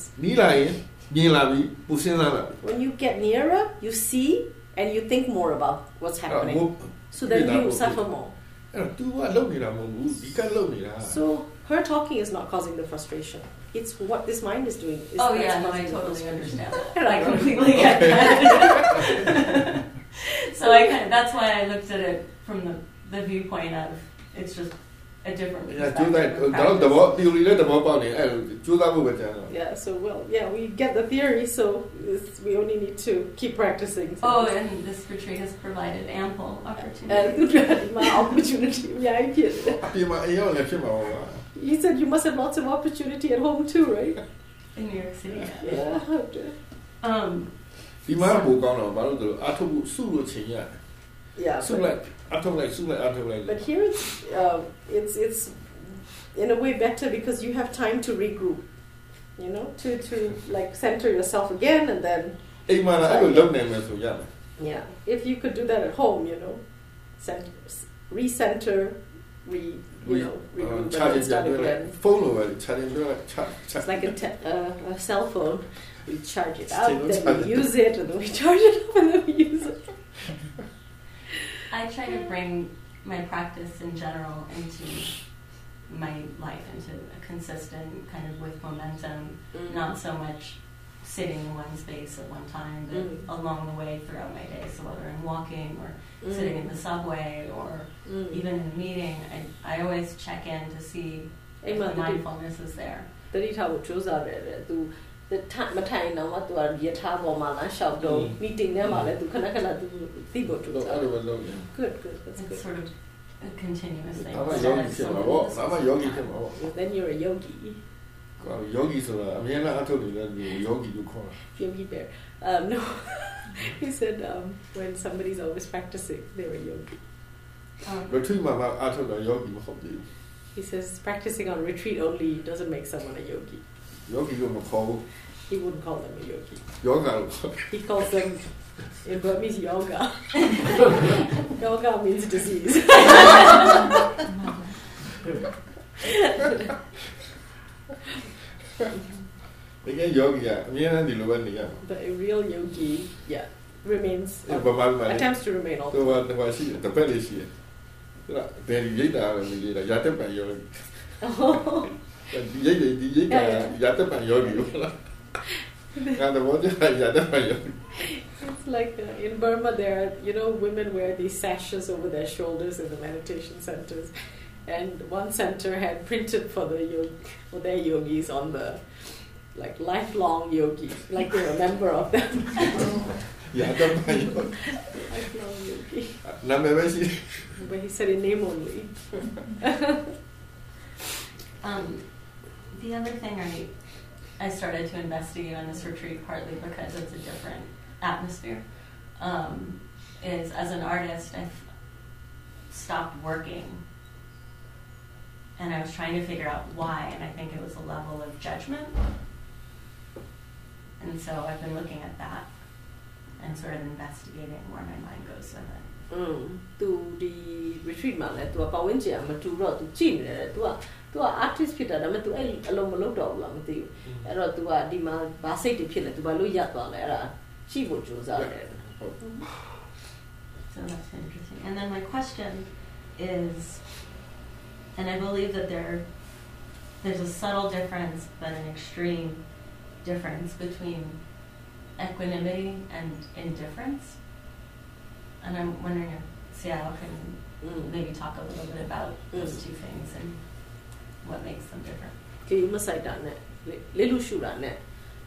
When you get nearer, you see and you think more about what's happening. So then you suffer more. So her talking is not causing the frustration. It's what this mind is doing. Is Oh that's yeah, no, I causing the totally frustration. understand that. And I I completely get that. So I kind of, that's why I looked at it from the, the viewpoint of it's just a different အဲကျိုးလိုက် perspective of တော့ practice. သဘော theory နဲ့သဘောပေါက်နေအဲကျိုးသားဖို့ပဲကြံတော့ Yeah, so well, yeah, we get the theory, so it's, we only need to keep practicing. So Oh, and this retreat has provided ample opportunity. and my opportunity. Yeah, I get it. အပြင်မှာအိမ်ရောက်လည်းဖြစ်မှာပါ He said you must have lots of opportunity at home too, right? In New York City. Yeah. Um, ဒီမှာပိုကောင်းတော့ဘာလို့လဲအထုပ်ဖို့စုလို့ချိန်ရတယ် Yeah. စုလိုက်အထုပ်လိုက်စုလိုက်အထုပ်လိုက် But here it's, um, it's it's in a way better because you have time to regroup, you know, to, to like center yourself again and then အိမ်မှာလည်းအဲ့လိုလုပ်နိုင်မယ်ဆိုရတယ် yeah. If you could do that at home, you know, center, recenter, re you know, regroup and then start again. ဖုန်းလိုပဲ charge ပြလိုက် charge It's like a, te- uh, a cell phone. We charge it up, Still then charge we it. use it, and then we charge it up, and then we use it. I try to bring my practice in general into my life, into a consistent kind of with momentum, not so much sitting in one space at one time, but Mm. along the way throughout my day. So whether I'm walking or Mm. sitting in the subway or Mm. even in a meeting, I, I always check in to see if Emma, the did you- mindfulness is there. တတိထားဖို့ကြိုးစားတယ်သူတမထိုင်တော့မှသူကရထားပေါ်မှာလမ်းလျှောက်တော့ meeting ထဲမှာလည်းသူခဏခဏသူသိဖို့ကြိုးတော့စားအဲ့တယ်လိုပဲလုပ်နေ good good that's It's good sort of a continuous thing. ဒါမှ It's ယော not ဂီ as ဖြစ်မှာ something ပေါ့ that's- ဒါမှယောဂီဖြစ်မှာပေါ့ then you're a yogi ယောဂီဆိုတာအမြဲတမ်းအထုပ်နေတဲ့လူကိုယောဂီလို့ခေါ်တာ yogi bear um, no he said um, when somebody's always practicing they're a yogi Um, retreat မှာမှအထုပ်တာယောဂီမဟုတ်ဘူး he says practicing on retreat only doesn't make someone a yogi ယောဂီလို့မခေါ်ဘူး he wouldn't call them a yogi ယောဂလို့ခေါ် he calls them in Burmese yoga yoga means disease တကယ်ယောဂီကအမြဲတမ်းဒီလိုပဲနေရမှာ but a real yogi yeah remains ဘာမှမလုပ် attempts to remain all သူ the က time တပါရှိတယ်တပတ်လေးရှိတယ်သူကဘယ်ရိတ်တာလဲမလေးတာရတဲ့ပံယောဂီဒီရိတ်ဒီရိတ်ကရတဲ့ပံယောဂီဟုတ်လားငါတော့ဒီရတဲ့ပံယောဂီ It's like uh, in Burma, there are, you know, women wear these sashes over their shoulders in the meditation centers. And one center had printed for the yog- for their yogis on the, like, lifelong yogi, like they're a member of them. ရတဲ့ပံယောဂီ Lifelong yogi. နာမည်ပဲရှိတယ် But he said in name only. Um, the other thing I I started to investigate on this retreat, partly because it's a different atmosphere, um, is as an artist, I've stopped working. And I was trying to figure out why, and I think it was a level of judgment. And so I've been looking at that and sort of investigating where my mind goes with it. Mm. Tu di retreat မှာလဲ तू ပတ်ဝန်းကျင်ကမတူတော့ तू ကြည့်နေတယ် तू က तू က artist ဖြစ်တာဒါပေမဲ့ तू အဲ့အလုံးမလုပ်တော့ဘူးလားမသိဘူးအဲ့တော့ तू ကဒီမှာဘာစိတ်တွေဖြစ်လဲ तू ဘာလို့ရပ်သွားလဲအဲ့ဒါကြည့်ဖို့ကြိုးစားတယ် So that's interesting. And then my question is, and I believe that there, there's a subtle difference, but an extreme difference between equanimity and indifference. And I'm wondering if Seattle can Mm. maybe talk a little bit about those Mm. two things and what makes them different. ဒီမဆိုင်တာနဲ့လေလူရှူတာနဲ့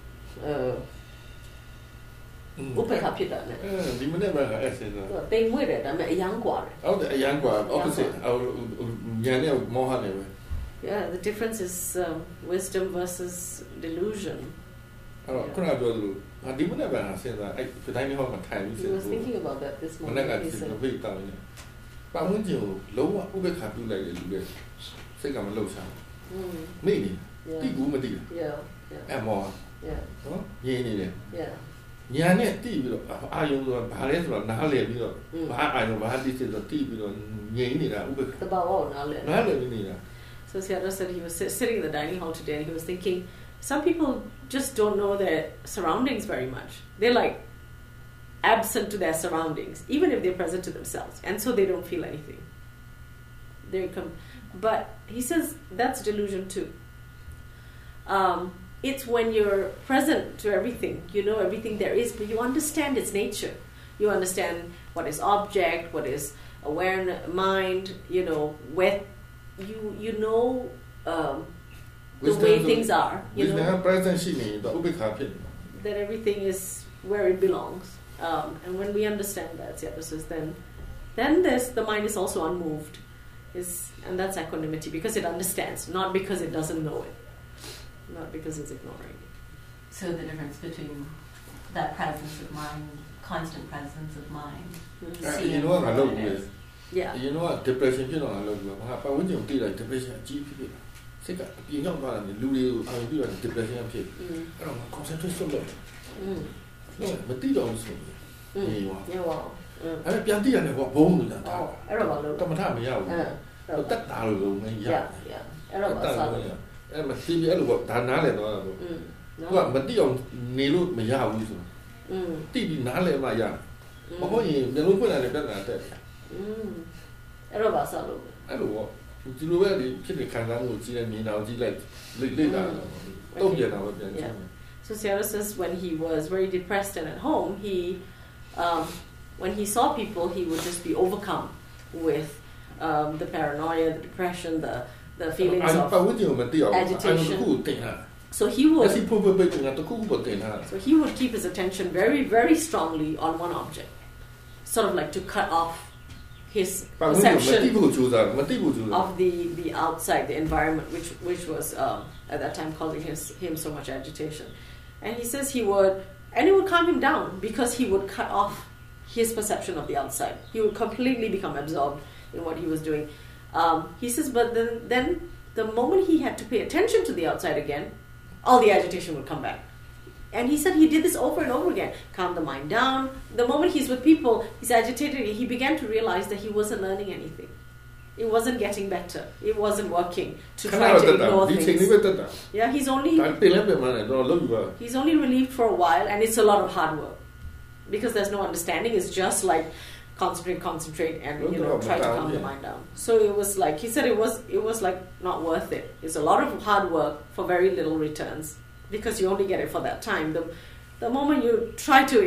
အဲဥပ္ပခါဖြစ်တာနဲ့အဲဒီမနေ့မှအဲ့ဆင်းတော့သူကတိမ်မွေ့တယ်ဒါပေမဲ့အယမ်းกว่าတယ်ဟုတ်တယ်အရန်กว่า opposite ညံနေမောဟနေပဲ Yeah, the difference is um, wisdom versus delusion. အဲ့တော့ခုနပြောသလိုငါဒီမနေ့မှဆင်းတာအဲ့ဒီတိုင်းမျိုးမှထိုင်ပြီး He ဆင်း was thinking about that this မနေ့ morning. က He ဒီ said, လိုပဲတောင်းနေပတ်ဝန်းကျင်ကိုလုံးဝဥပ္ပခါပြုလိုက်တဲ့လူတွေစိတ်ကမလှုပ်ရှား mm, မိနေတိ yeah, ကူမတိ yeah, yeah, အဲ့မော yeah, နော်ရင်းနေတယ် yeah. ညာနဲ့တိပြီးတော့အာယုံဆိုတာဘာလဲဆိုတော့နားလည်ပြီးတော့ Mm. ဘာအာယုံဘာတိစစ်တော့တိပြီးတော့ငြိမ်နေတာဥပ္ပခါ The Bawa now. နားလည်ပြီးနေတာ So Seattle said he was sit- sitting in the dining hall today and he was thinking, some people just don't know their surroundings very much. They're like absent to their surroundings, even if they're present to themselves. And so they don't feel anything. They're com- but he says that's delusion too. Um, it's when you're present to everything, you know everything there is, but you understand its nature. You understand what is object, what is awareness, mind, you know, where you you know um, the way things are, you know, present ရှိနေတော့ဥပေက္ခဖြစ်တယ် that everything is where it belongs. Um, and when we understand that, yeah, says then then there's the mind is also unmoved. Is and that's equanimity because it understands, not because it doesn't know it. Not because it's ignoring it. So the difference between that presence of mind, constant presence of mind, Mm-hmm. Uh, seeing you know what I what love it with is. Yeah. you know what depression ဖြစ်တော့အလုပ်လို့ဘာပတ်ဝန်းကျင်တိလိုက် depression အကြီးဖြစ်ဖြစ်စိတ်ကအပြင်ရောက်သွားတယ်လူတွေကိုအာရုံပြုတာ depression ဖြစ် Mm. အဲ့တော့ concentrate လုပ်လို့ Mm. မတိတော့ဘူးဆိုရင် Mm. နေရော Yeah, well. Mm. အဲ့ပြန်တိရတယ်ကွာဘုံလို့လာတာ Oh, error တမထမရဘူး Uh, တက်တာလို့မရ yeah, yeah. Error တက်တာလို့အဲ့မသိပြီအဲ့လိုပေါ့ဒါနားလည်တော့သူ Mm. ကမတိအောင်နေလို့မရဘူးဆို Mm. တိပြီးနားလည်မှရ Mm. မဟုတ်ရင်မျိုးလုံးဖွင့်လာတဲ့ပြဿနာတက်တယ် Mm. Error ပါစားလို့အဲ့လိုပေါ့ဒီလိုပဲဒီဖြစ်နေခံစားမှုကြီးတဲ့မြင်အောင်ကြီးလိုက်လိလိတာတော့ပြန်တာပဲပြန်ချင် So Sarah says when he was very depressed and at home, he, um, when he saw people, he would just be overcome with um, the paranoia, the depression, the the feelings အဲ့ပတ်ဝ of န်းကျင်ကိုမသိအောင်အဲ့ agitation. ခုတင်တာ So he လက်စီ would, ဖို့ဖို့ပိတ်နေတာတခုခုပေါ်တင်တာ so he would keep his attention very, very strongly on one object, sort of like to cut off his ပတ်ဝန်းကျင်မသိ perception ဖို့ကြိုးစားမသိဖို့ကြိုးစား of the, the outside, the environment, which which was um, at that time causing his, him so much agitation. And he says he would, and it would calm him down because he would cut off his perception of the outside. He would completely become absorbed in what he was doing. Um, he says, but then, then the moment he had to pay attention to the outside again, all the agitation would come back. And he said he did this over and over again. Calm the mind down. The moment he's with people, he's agitated. He began to realize that he wasn't learning anything. It wasn't getting better. It wasn't working to ခဏ try တော့ to တက်တာ ignore ဒီချိန်လေး things. ပဲတက်တာ Yeah, he's only ဒါပင်လည်းပင်မနဲ့တော့လုပ်ယူပါ he's only relieved for a while, and it's a lot of hard work because there's no understanding. It's just like concentrate, concentrate, and you know try to calm the mind down. So it was like he said, it was it was like not worth it. It's a lot of hard work for very little returns because you only get it for that time. The the moment you try to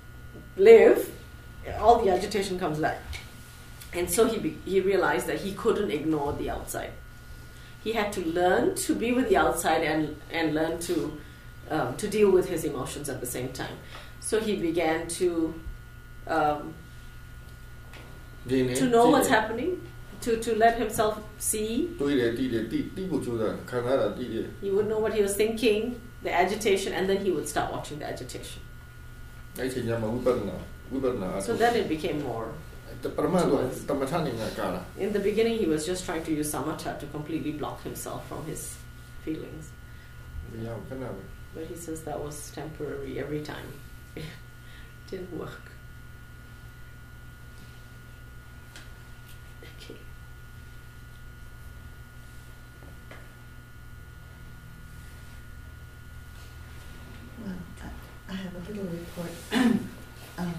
live, all the agitation comes back. And so he be- he realized that he couldn't ignore the outside. He had to learn to be with the outside and and learn to um, to deal with his emotions at the same time. So he began to um, ဒီနေ့ to know what's happening, to to let himself see. တွေးတယ်တီးတယ်တီးတီးဖို့ကြိုးစားခံစားတာတီးတယ် He would know what he was thinking, the agitation, and then he would start watching the agitation. အဲ့ချိန်ကျမှဝိပဿနာဝိပဿနာ So then it became more. ပရမတ်တော့တမထနေငါကာလာ In the beginning, he was just trying to use samatha to completely block himself from his feelings. မရဘူးခဏပဲ But he says that was temporary every time. It didn't work. Okay. Well, I, I have a little report. um,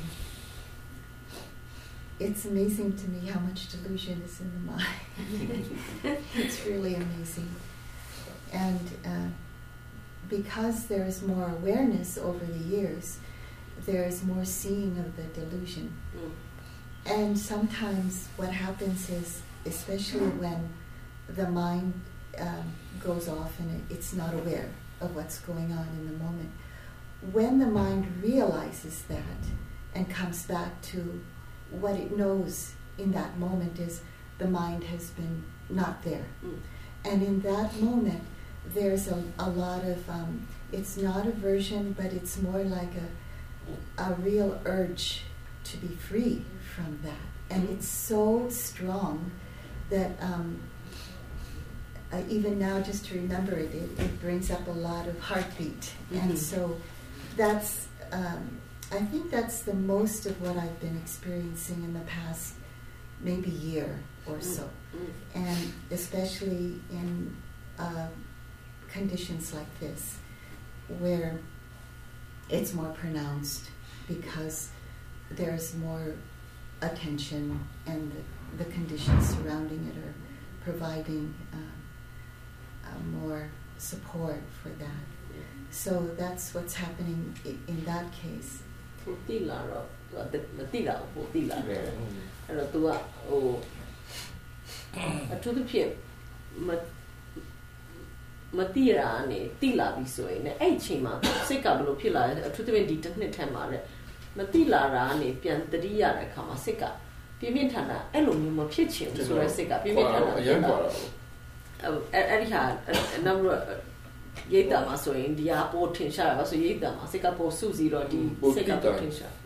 it's amazing to me how much delusion is in the mind. It's really amazing. And uh, because there is more awareness over the years, there is more seeing of the delusion. Mm. And sometimes what happens is, especially when the mind um, goes off and it, it's not aware of what's going on in the moment, when the mind realizes that and comes back to what it knows in that moment is the mind has been not there. Mm. And in that moment, there's a, a lot of, um, it's not aversion, but it's more like a, a real urge to be free from that. And it's so strong that um, uh, even now, just to remember it, it, it brings up a lot of heartbeat. Mm-hmm. And so that's, um, I think that's the most of what I've been experiencing in the past maybe year or so. Mm. And especially in uh, conditions like this, where it's more pronounced because there's more attention and the conditions surrounding it are providing um, uh, more support for that. So that's what's happening i- in that case. ကိုတိလာတော့သူကမတိလာဘူးပိုတိလာတယ်အဲ့တော့ तू ကဟိုအထူးသဖြင့်မမတိရာနဲ့တိလာပြီဆိုရင်လည်းအဲ့အချိန်မှာစိတ်ကဘယ်လိုဖြစ်လာလဲအထူးသဖြင့်ဒီတစ်နှစ်ထဲမှာလည်းမတိလာတာနဲ့ပြန်တတိရတဲ့အခါမှာစိတ်ကပြင်းပြင်းထန်ထန်အဲ့လိုမျိုးမဖြစ်ချင်ဘူးဆိုတော့စိတ်ကပြင်းပြင်းထန်ထန်အရင်กว่าတော့အဲ့အဲ့ဒီဟာနောက်တော့ရိတ်တာမှာဆိုရင်ဒီဟာပိုထင်ရှားရပါဆိုရိတ်တာမှာစိတ်ကပိုစုစည်းတော့ဒီစိတ်ကပိုထင်ရှား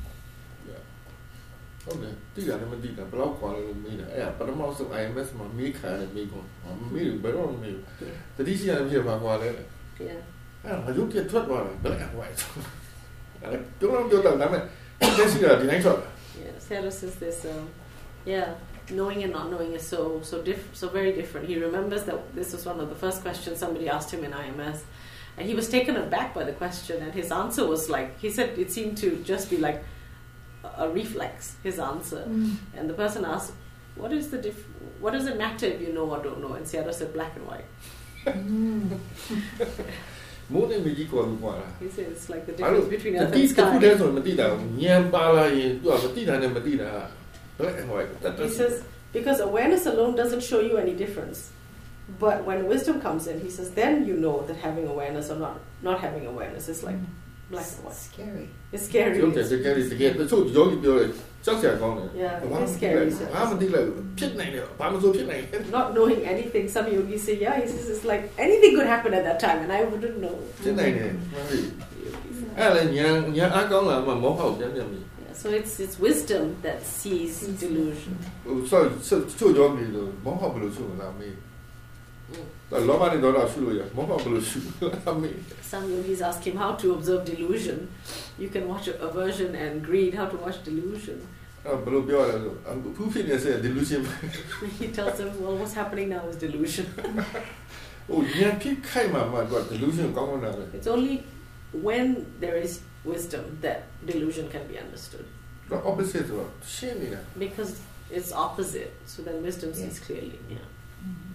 ဟုတ်တယ်တိရတယ်မတိတာဘယ်တော့กว่าလို့မေးတာအဲ့ဒါပထမဆုံး I M S မှာမေးခံရတဲ့မေးခွန်းမေးဘယ်တော့မေးတတိရှိရတယ်ဖြစ်ပါကွာလေ Yeah. အဲ့ဒါမရုပ်ပြထွက်သွားတယ်ဘယ်လဲဟိုအဲ့ဒါပြောတော့ပြောတော့ဒါပေမဲ့တက်ရှိတာဒီတိုင်းထွက် Yeah, Sarah says this. Um, yeah, knowing and not knowing is so so diff- so very different. He remembers that this was one of the first questions somebody asked him in I M S, and he was taken aback by the question. And his answer was like he said it seemed to just be like a, a reflex. His answer, Mm. and the person asked, "What is the diff- What does it matter if you know or don't know?" And Sarah said, "Black and white." Mm. မိုးနေမကြီးကွာကွာလား He said it's like the difference between တ earth တိ and တခုတည်း sky. ဆိုမတိတာညံပါလာရင်သူကမတိတာနဲ့မတိတာဘယ်လဲဟိုအဲ့ He says because awareness alone doesn't show you any difference, but when wisdom comes in, he says then you know that having awareness or not not having awareness is like black and white. Scary. It's scary. ရုပ်တယ်တကယ်တကယ်တချို့ယောဂီပြောတယ်ကြောက်စရာကောင်းတယ် Yeah, ဘာ it's scary. ဘာမတိလိုက်ဖြစ်နိုင်တယ်ဘာမဆိုဖြစ်နိုင်တယ် Not knowing anything, some yogis say, yeah, he says it's like anything could happen at that time, and I wouldn't know. ဖြစ်နိုင်တယ်မှန်ပြီ Yogis say. အဲ့လည်းညာညာအားကောင်းလာမှမောဟကိုပြန်ပြန်ပြီ Yeah, so it's it's wisdom that sees delusion. ဟိုဆောဆောချို့ယောဂီလို့မောဟဘယ်လိုရှုလာမေးတော့လောဘနဲ့ဒေါသရှုလို့ရမောဟဘယ်လိုရှုလာမေး Some yogis ask him how to observe delusion. You can watch aversion and greed, how to watch delusion. အဲ့ဘယ်လိုပြောရလဲဆိုအခုဖြစ်နေစေ delusion He tells them, well, what's happening now is delusion. ဟိုညာဖြစ်ခိုက်မှမှတော့ delusion ကောင်းကောင်းလာတယ် It's only when there is wisdom that delusion can be understood. တော့ opposite ဆိုတော့ရှင်းနေတာ Because it's opposite, so then wisdom Yeah. sees clearly. Yeah. Mhm.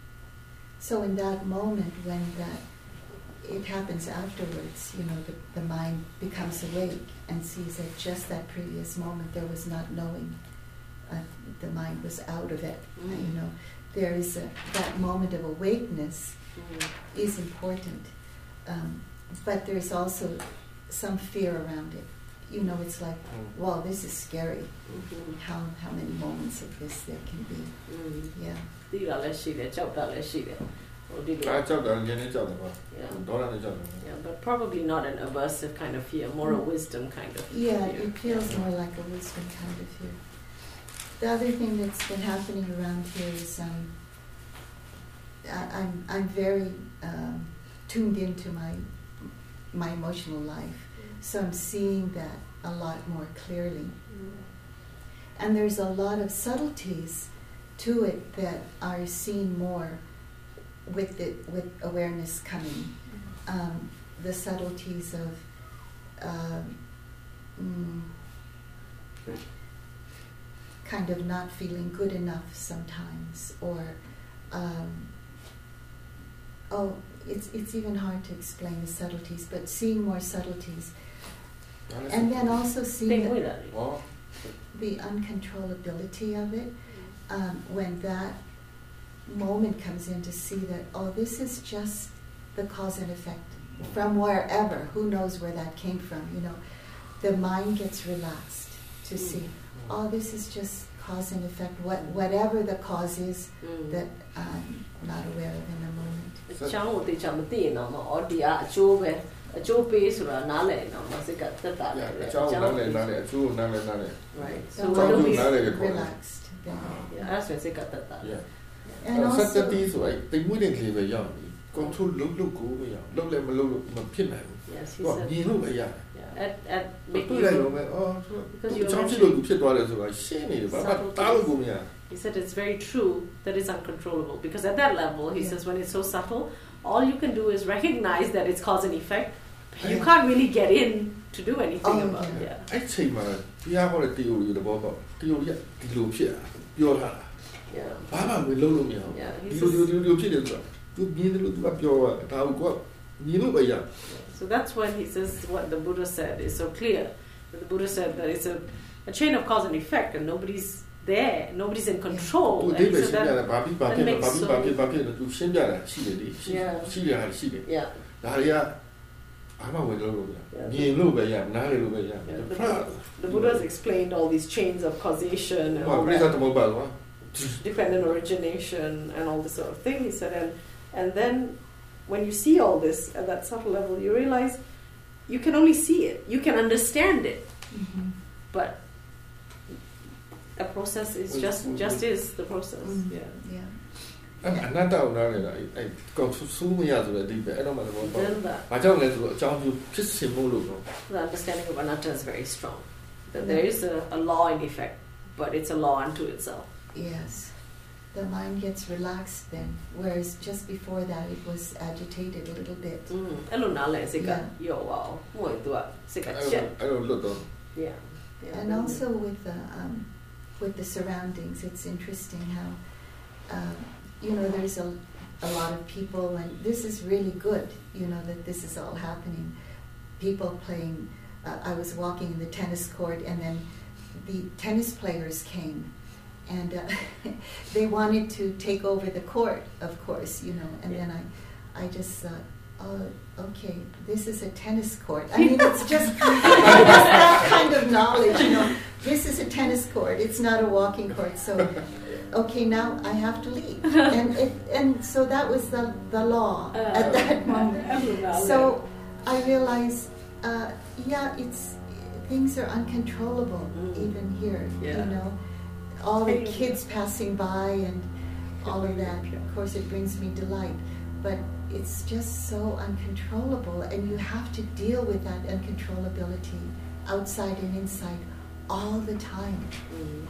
So in that moment when that it happens afterwards, you know, the, the mind becomes awake and sees that just that previous moment there was not knowing. Uh, the mind was out of it. Mm. You know, there is a, that moment of awakeness Mm. is important, um, but there's also some fear around it. You know, it's like, Mm. wow, this is scary. Mhm. How how many moments of this there can be? Mm. Yeah. သိတာလည်းရှိတယ်ကြောက်တာလည်းရှိတယ်ဟိုဒီလိုအားကြောက်တယ်ဉာဏ်နဲ့ကြောက်တယ်ကွာ Yeah. ဒေါသနဲ့ကြောက်တယ် Yeah, but probably not an aversive kind of fear, more a Mm. wisdom kind of Yeah, fear. it feels more like a wisdom kind of fear. The other thing that's been happening around here is um, I, I'm I'm very um, tuned into my my emotional life, so I'm seeing that a lot more clearly. Mm. And there's a lot of subtleties to it that are seen more with the with awareness coming. Um, the subtleties of um, mm, kind of not feeling good enough sometimes, or um, oh, it's it's even hard to explain the subtleties, but seeing more subtleties, and then also သိ seeing မွေး the, တာလေဩ the uncontrollability of it. Um, when that moment comes in to see that, oh, this is just the cause and effect from wherever, who knows where that came from, you know, the mind gets relaxed to Mm. see, oh, this is just cause and effect, what, whatever the cause is Mm. that I'm not aware of in the moment. အချောင်းကိုတေချာမသိရင်တော့မအော်ဒီကအကျိုးပဲအကျိုးပေးဆိုတာနားလည်တော့မစိတ်ကတက်တာလေအကြောင်းနားလဲနားလဲအကျိုးနားလဲနားလဲ Right. So So when when we it's Not really cool. relaxed, then, yeah, အဲ့ဒါဆိုရင်စိတ်ကတက်တာ yeah and ဆက်တ also, တိဆိုအဲ့တိမ်မွေးတဲ့ကလေးပဲရောက်ပြီ control လုပ်လို့ကိုမရလုပ်လည်းမလုပ်လို့မဖြစ်နိုင်ဘူး Yes, he ဟော said. မြင်လို့ပဲရတယ် Yeah, at at တွေ့ making လိုက်လို့ပဲအော် Because you ချောင်းရှိလို့ဖြစ်သွားတယ်ဆိုတာရှင်းနေတယ်ဘာမှတားလို့ကိုမရ he said it's very true that it's uncontrollable because at that level he Yeah. says when it's so subtle all you can do is recognize that it's cause and effect but you Yeah. can't really get in to do anything Oh, about it. yeah. Yeah. အဲ့ချိန်မှာတရားဟောတဲ့ theory သဘောပေါက် theory ကဒီလိုဖြစ်တာ theory ပြောထားတာ Yeah. ဘာမှမလုပ်လို့မရဘူး Yeah, he ဒီလို says- ဒီလိုဒီလိုဖြစ်တယ်ဆိုတာ तू မြင်တယ်လို့ तू ကပြောတာဒါကိုကိုကမြင်လို့ပဲရ So that's when he says what the Buddha said is so clear. The Buddha said that it's a, a chain of cause and effect, and nobody's there, nobody's in control. သူ And ဒီ he ပဲ said ရှင်းပြတာ that, ဘာဖြစ်ဘာဖြစ်ဘာဖြစ်ဘာဖြစ်ဘာဖြစ်လို့ तू ရှင်းပြတာရှိတယ်လေရှိ Yeah. ရှိတယ်ဟာရှိတယ် yeah, ဒါတွေကဘာမှဝင်လို့လို့မရ Yeah. မြင်လို့ပဲရနားလေလို့ပဲရ yeah. The, ဖတ် the Buddha's explained all these chains of causation and ဘာ all ပြိဿ that, သမုပ္ပါတော့ dependent origination and all this sort of thing. He said, and and then when you see all this at that subtle level, you realize you can only see it, you can understand it, Mhm. but the process is Well, just well, just well. is the process. Mm. Yeah. Yeah. အဲ့အနတ္တကိုနားလေတာအဲ့အဲ့ကောက်ဆူးမရဆိုတဲ့အဓိပ္ပာယ်အဲ့တော့မှတော့ပေါ့ Then the, ဘာကြောင့်လဲဆိုတော့အကြောင်းပြုဖြစ်စင်မှုလို့တော့ the understanding of anatta is very strong. That there is a, a law in effect, but it's a law unto itself. Yes. The mind gets relaxed then, whereas just before that it was agitated a little bit. Mm. အဲ့လိုနားလည်စိတ်က Yeah. ရောပါအောင်။ဟုတ်သူကစိတ်ကအဲ့ချက်အဲ့လိုလွတ်တော့ Yeah. Yeah. And also with the um, with the surroundings, it's interesting how um, you know there's a a lot of people, and this is really good. You know that this is all happening. People playing. Uh, I was walking in the tennis court, and then the tennis players came, and uh, they wanted to take over the court, of course. You know, and Yeah. then I, I just thought, oh, okay, this is a tennis court. I mean, it's just it's that kind of knowledge, you know. This is a tennis court. It's not a walking court. So, okay, now I have to leave. And it, and so that was the the law at that moment. အဲ့လိုနားလည် So I realized, uh, yeah, it's things are uncontrollable Mm. even here. Yeah. You know, all the Hey. kids passing by and all of that. Of course, it brings me delight, but it's just so uncontrollable, and you have to deal with that uncontrollability outside and inside all the time. Mm.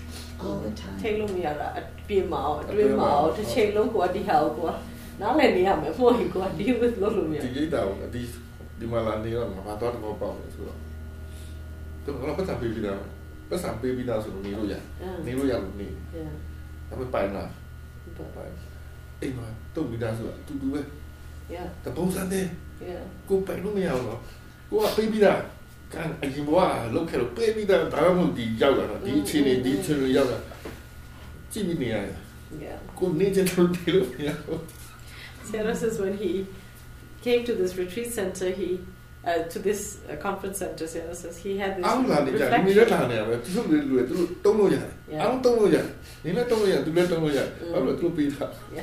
All the time. ထိတ်လို့မရတာအပြင်မအောင်အတွင်းမအောင်တစ်ချိန်လုံးကိုဒီဟာကိုနားလည်နေရမယ်မဟုတ်ရင်ကို deal with လုပ်လို့မရဒီကိတာကိုဒီဒီမှာလာနေတော့မတော်တော့ပေါ့လေဆိုတော့သူကပတ်စံပေးပြီးသားပတ်စံပေးပြီးသားဆိုတော့နေလို့ရနေလို့ရလို့နေ Yeah. ဒါပေမဲ့ပိုင်လာ But ပိုင်အိမ်မှာတုတ်ပြီးသားဆိုတာတူတူပဲ yeah. တပုံစံနဲ့ Yeah. ကိုပိုင်လို့မရဘူးနော်ကိုကပေးပြီးသားကန်အရင်ဘဝလောက်ခဲ့လို့ပေးပြီးသားဒါမှမဟုတ်ဒီရောက်လာတော့ဒီအချိန်နဲ့ဒီအချိန်နဲ့ရောက်လာကြည့်ပြီးနေရတယ် Yeah. ကိုနေချင်လို့ဒီလိုမရဘူး Sarah says when he came to this retreat center, he uh, to this uh, conference center, Sarah says he had this အောင်လာနေကြမိရထားနေရပဲသူတို့လူတွေသူတို့တုံးလို့ရတယ်အောင်တုံးလို့ရတယ်နေလည်းတုံးလို့ရတယ်သူလည်းတုံးလို့ရတယ်ဘာလို့သူတို့ပေးတာ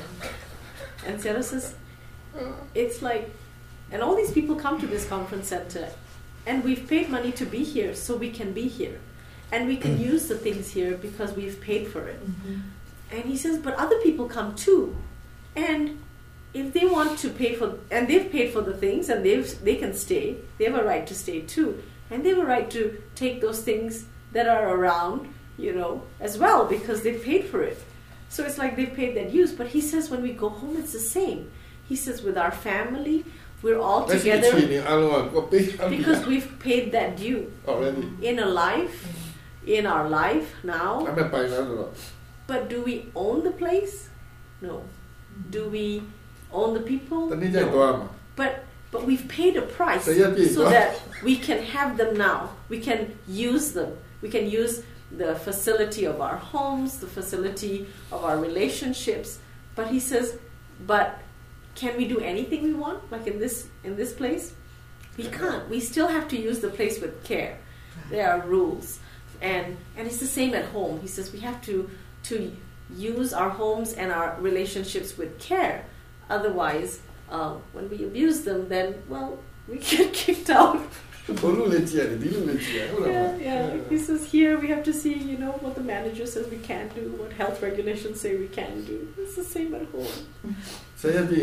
Yeah. And Sarah says it's like, and all these people come to this conference center, and we've paid money to be here, so we can be here, and we can use the things here because we've paid for it. Mhm. And he says, but other people come too, and if they want to pay for, and they've paid for the things, and they've they can stay, they have a right to stay too, and they have a right to take those things that are around, you know, as well because they've paid for it. So it's like they've paid that use. But he says when we go home, it's the same. He says with our family, we're all လက်ရှိအ together ချိန်နဲ့အားလုံးကကိုပေး because we've paid that due already in a life, in our life now. အမေပိုင်လာတော့ But do we own the place? No. Do we own the people? တနေ့ကျရင် No. သွားမှာ But but we've paid a price So you're paying so what? that we can have them now. We can use them. We can use the facility of our homes, the facility of our relationships. But he says, but can we do anything we want, like in this in this place? We can't. We still have to use the place with care. There are rules, and and it's the same at home. He says we have to to use our homes and our relationships with care. Otherwise, uh, when we abuse them, then well, we get kicked out. ဘလို့လက်ကြရတယ်ဒီလိုလက်ကြရဟုတ်လား Yeah, yeah. He says here we have to see, you know, what the manager says we can't do, what health regulations say we can do. It's the same at home. ဆက်ရပြီ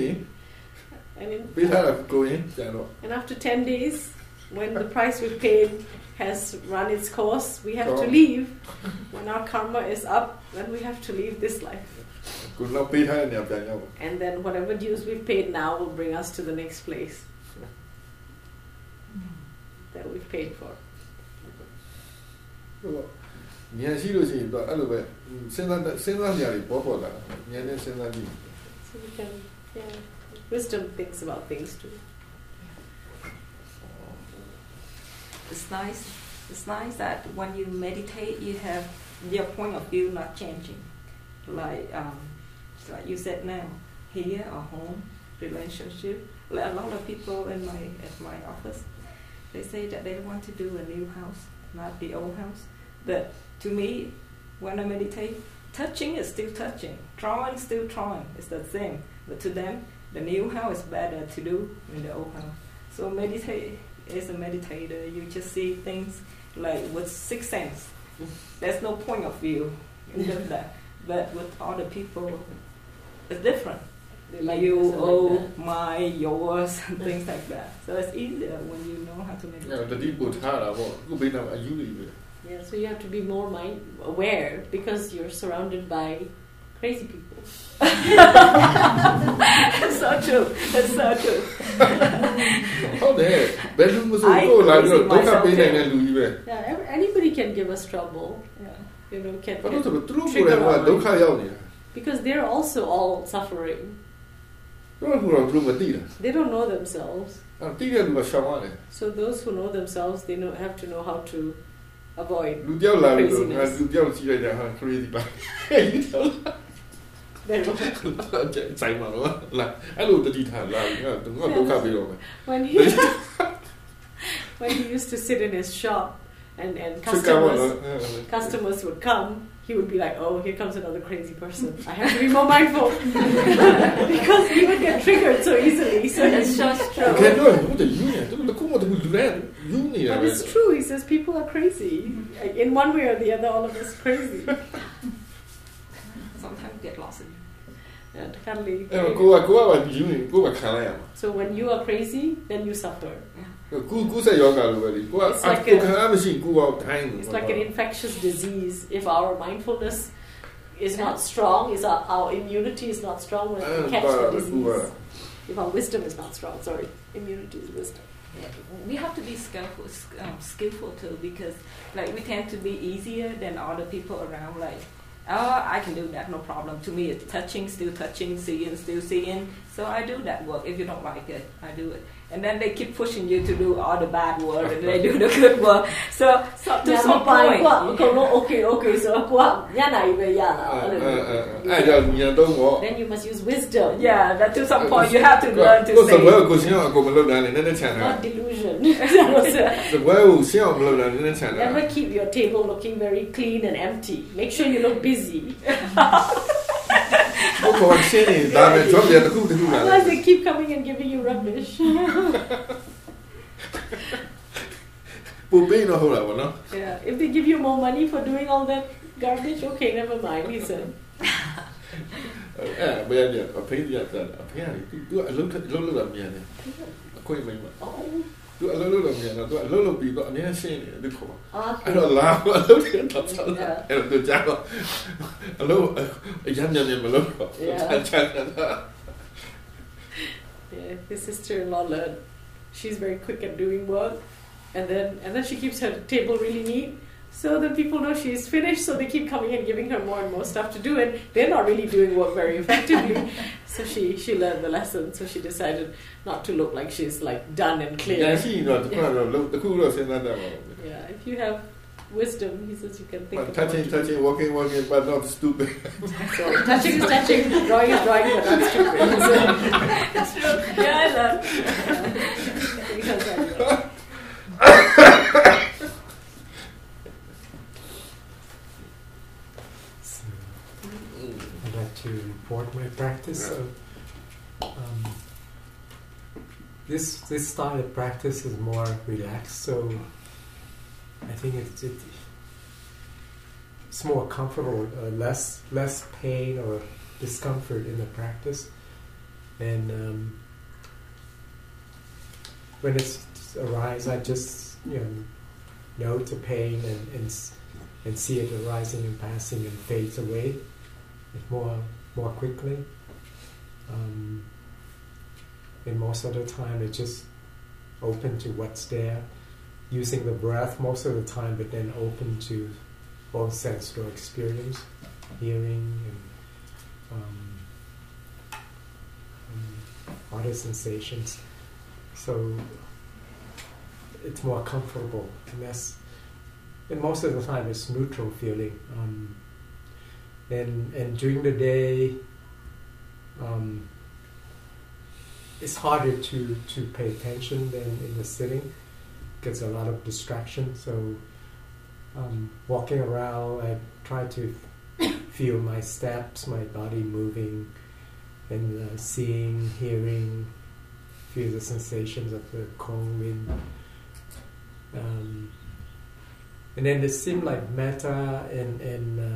And in, ပေးထားတာကိုရင်ကျန်တော့ and after ten days, when the price we paid has run its course, we have to Oh. leave. When our karma is up, then we have to leave this life. ကိုတော့ပေးထားတဲ့နေရာပြန်ရောက် And then whatever dues we've paid now will bring us to the next place that we've paid for. ဟုတ်ဉာဏ်ရှိလို့ရှိရင်တော့အဲ့လိုပဲစဉ်းစားစဉ်းစားကြရတယ်ပေါ်ပေါ်လာဉာဏ်နဲ့စဉ်းစားကြည့် So we can, yeah, wisdom thinks about things too. It's nice. It's nice that when you meditate, you have your point of view not changing. Like, um, like you said now, here or home, relationship. Like a lot of people in my at my office, they say that they want to do a new house, not the old house. But to me, when I meditate, touching is still touching, drawing is still drawing. It's the same. But to them, the new house is better to do than the old house. So meditate as a meditator, you just see things like with sixth sense. There's no point of view in that. But with other people, it's different. They like You, this and oh, like that. my, yours, and things like that. So it's easier when you know how to အဲ့ meditate. တတိပို့ထားတာပေါ့ခုဘေးနာအယူတွေပဲ Yeah, so you have to be more mind aware because you're surrounded by crazy people. It's so true. It's so true. ဟုတ်တယ်ဘယ်လိုမှမဆိုတော့လာပြီးတော့ဒုက္ခပေးနိုင်တဲ့လူကြီးပဲ Yeah, ev- anybody can give us trouble. Yeah. You know, can, ဘာလို့ဆို can တော့သူတို့ကိုယ်တိုင်ကဒုက္ခရောက်နေတာ because they're also all suffering. သူတို့ကတော့သူတို့မသိတာ They don't know themselves. အဲ့သိတဲ့လူကရှောင်ရတယ် So those who know themselves, they know have to know how to avoid. လူတယောက်လာပြီးတော့ငါ Craziness. လူတယောက်စီးလိုက်တာဟာ crazy ပါလူတယောက် They're- ဆိုင်မှာတော့လာအဲ့လိုတတိထားလာငါငါဒုက္ခပေးတော့မယ် when he when he used to sit in his shop and and စကားပါ customers တော့ customers would come, he would be like, "Oh, here comes another crazy person. I have to be more mindful." Because he would get triggered so easily. So It's just โอเค true. တော့ဘုဒ္ဓယူနေတယ်သူကမှသူလူလဲယူနေရ but ပဲ it's true. He says people are crazy. Like, in one way or the other, all of us crazy. Sometimes you get lost in And cuddly. အဲ့တော့ကိုကကိုကပါယူနေကိုကခံလိုက်ရမှာ So when you are crazy, then you suffer. ကူကူဆက်ယောဂလိုပဲလေကိုက It's like ကို a- ခံရမရှိကိုကတိုင်း It's like an infectious disease. If our mindfulness is not strong, is our, our immunity is not strong, when we catch the disease. If our wisdom is not strong, sorry, immunity is wisdom. Yeah, we have to be skillful, um, skillful too, because like we tend to be easier than other people around. Like, oh, I can do that, no problem. To me, it's touching, still touching, seeing, still seeing. So I do that work. If you don't like it, I do it. And then they keep pushing you to do all the bad work, and they do the good work. So, so to Yeah, some but point, point. Okay, okay. So Uh, အဲ့ကြောင့်ဉာဏ်တော့ဘော then you must use wisdom. yeah, that to some point you have to learn to ကိုစ say. ပွဲကိုရှင်းအောင်ကိုမလုပ်တာနဲ့နည်းနည်းချန်တာ Not delusion. စပွဲကိုရှင်းအောင်မလုပ်တာနည်းနည်းချန်တာ Never keep your table looking very clean and empty. Make sure you look busy. ဘုကောရှင်းနေတာနဲ့ job ရတစ်ခုတစ်ခုလာတယ် Otherwise, they keep coming and giving you rubbish. ပူပင်းတော့ဟုတ်လားဗောနော် Yeah. If they give you more money for doing all that garbage, okay, never mind. He said. အဲ့ဘယ်ရအဖေးရတာအဖေးရတယ် तू तू အလုံးလုံးလုံးလာမြန်တယ်အခွင့်မိမ Oh. तू အလုံးလုံးလာမြန်တော့ तू အလုံးလုံးပြီးတော့အများရှင်းတယ်ဒီခေါ် Ah, အဲ့တော့လာအလုံးတွေတော့ဆက်လာအဲ့တော့ तू ကြောက်အလုံးအရမ်းမြန်မြန်မလို့တော့ချန်တာ yeah. His sister-in-law learned. She's very quick at doing work, and then and then she keeps her table really neat. So that people know she's finished, so they keep coming and giving her more and more stuff to do, and they're not really doing work very effectively. So she she learned the lesson. So she decided not to look like she's like done and ဉာ clear. ဏ်ရှိရင်တော့တခုတော့လုံးတစ်ခုတော့စဉ်းစားတတ်ပါဘူး Yeah, if you have wisdom, he says you can think But about touching, it. touching, walking, walking, but not stupid. So touching is touching, drawing is drawing, but not stupid. So, That's true. Yeah, I love. because I- So, I'd like to report my practice. So, um, this this style of practice is more relaxed. So, I think it's it, it's more comfortable, uh, less less pain or discomfort in the practice, and um, when it's arise, I just you know note the pain and and s- and see it arising and passing and fades away more more quickly. Um, and most of the time, it's just open to what's there, using the breath most of the time, but then open to own sensory experience, hearing and um, um, other sensations. So it's more comfortable, and that's, and most of the time it's neutral feeling. Um, and and during the day, um, it's harder to, to pay attention than in the sitting. Gets a lot of distraction. So um, walking around, I try to feel my steps, my body moving, and uh, seeing, hearing, feel the sensations of the cold wind. Um, and then it seemed like metta and, and uh,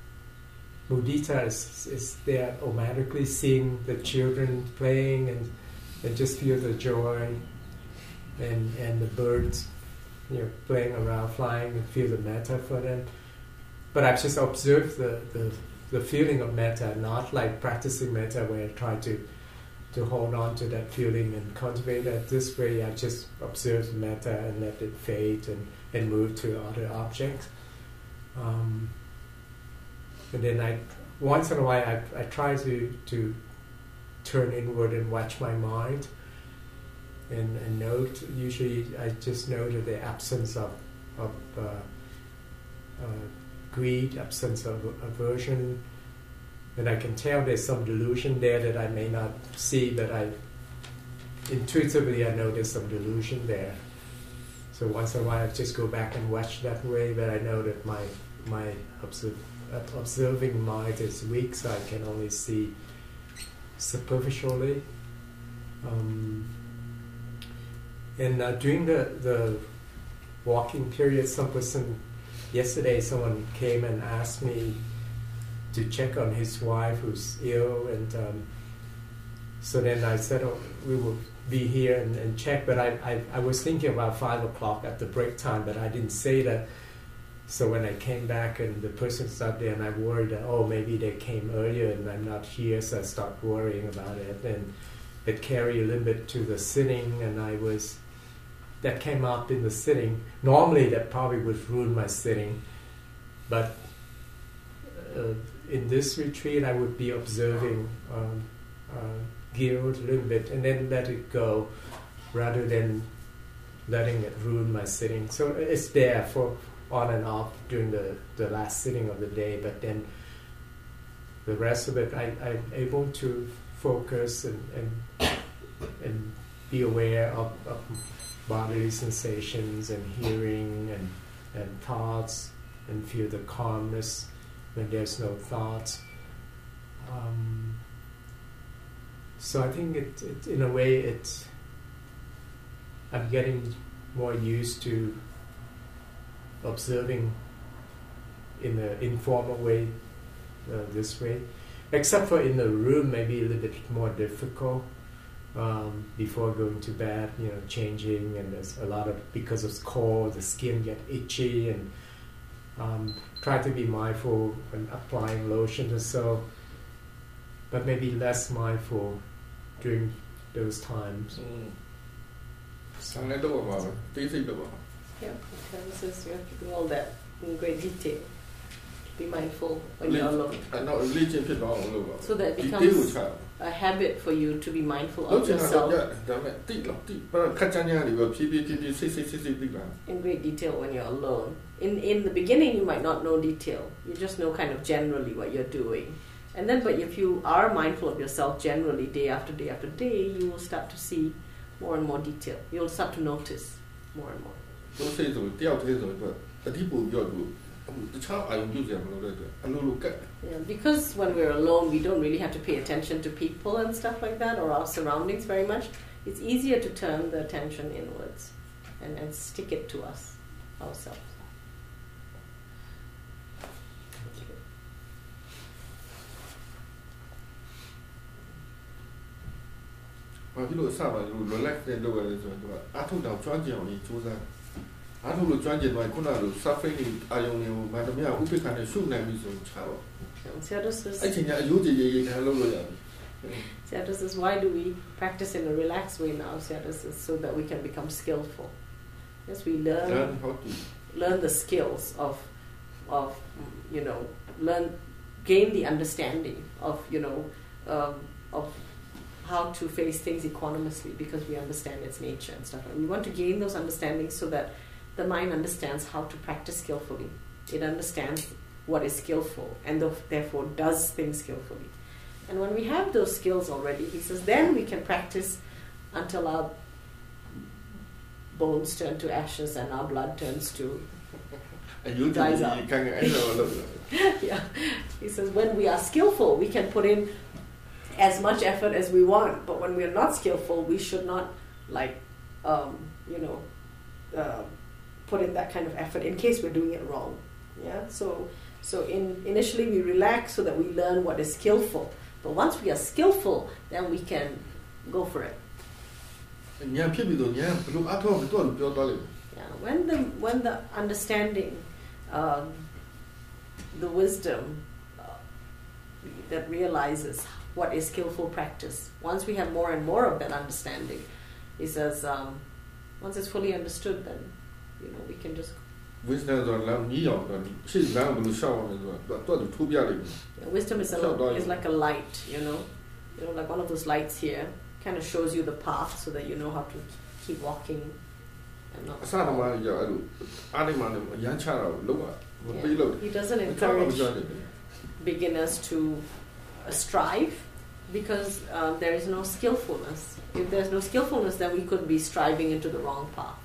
mudita is, is there automatically, seeing the children playing and, and just feel the joy, and, and the birds, you know, playing around, flying, and feel the metta for them. But I just observe the, the, the feeling of metta, not like practicing metta where I try to to hold on to that feeling and cultivate that. This way I just observe metta and let it fade and, and move to other objects. Um, and then I, once in a while, I, I try to, to turn inward and watch my mind and, and note. Usually I just note the absence of, of uh, uh, greed, absence of aversion, and I can tell there's some delusion there that I may not see, but I intuitively I know there's some delusion there. So once in a while I just go back and watch that way, but I know that my my observe, observing mind is weak, so I can only see superficially. Um, and uh, during the, the walking period, some person, yesterday someone came and asked me to check on his wife who's ill, and um, so then I said, oh, we will be here and, and check, but I, I, I was thinking about five o'clock at the break time, but I didn't say that. So when I came back and the person's not there, and I worried that, oh, maybe they came earlier and I'm not here, so I started worrying about it, and it carried a little bit to the sitting, and I was, that came up in the sitting. Normally that probably would ruin my sitting, but uh, in this retreat, I would be observing um, uh, guilt a little bit and then let it go, rather than letting it ruin my sitting. So it's there for on and off during the, the last sitting of the day, but then the rest of it, I, I'm able to focus and and, and be aware of, of bodily sensations and hearing and, and thoughts, and feel the calmness when there's no thoughts. Um, so I think it, it, in a way, it's, I'm getting more used to observing in an informal way, uh, this way. Except for in the room, maybe a little bit more difficult. Um, before going to bed, you know, changing, and there's a lot of, because it's cold, the skin get itchy, and Um, try to be mindful when applying lotion or so, but maybe less mindful during those times. Mm. Yeah, because you have to do all that in great detail. Be mindful when you're alone. So that it becomes a habit for you to be mindful of yourself in great detail when you're alone. In in the beginning, you might not know detail. You just know kind of generally what you're doing. And then, but if you are mindful of yourself generally, day after day after day, you will start to see more and more detail. You'll start to notice more and more. Yeah, because when we're alone, we don't really have to pay attention to people and stuff like that, or our surroundings very much. It's easier to turn the attention inwards and, and stick it to us, ourselves. Seattle says, why do we practice in a relaxed way now? Seattle says, so that we can become skillful. Yes, we learn, learn how to learn the skills of of you know learn gain the understanding of you know um, of how to face things equanimously because we understand its nature and stuff. And we want to gain those understandings so that the mind understands how to practice skillfully. It understands what is skillful and therefore does things skillfully. And when we have those skills already, he says, then we can practice until our bones turn to ashes and our blood turns to dries up. Yeah. He says, when we are skillful, we can put in as much effort as we want. But when we are not skillful, we should not, like, um, you know, uh, put in that kind of effort in case we're doing it wrong. Yeah. So, so in initially we relax so that we learn what is skillful. But once we are skillful, then we can go for it. Yeah. When the when the understanding, um, the wisdom uh, that realizes what is skillful practice. Once we have more and more of that understanding, he says, um, once it's fully understood, then you know we can just. Wisdom Yeah, wisdom is a is like a light, you know, you know, like one of those lights here, kind of shows you the path so that you know how to keep walking and not. Yeah. He doesn't encourage beginners to uh, strive because um, there is no skillfulness. If there's no skillfulness, then we could be striving into the wrong path.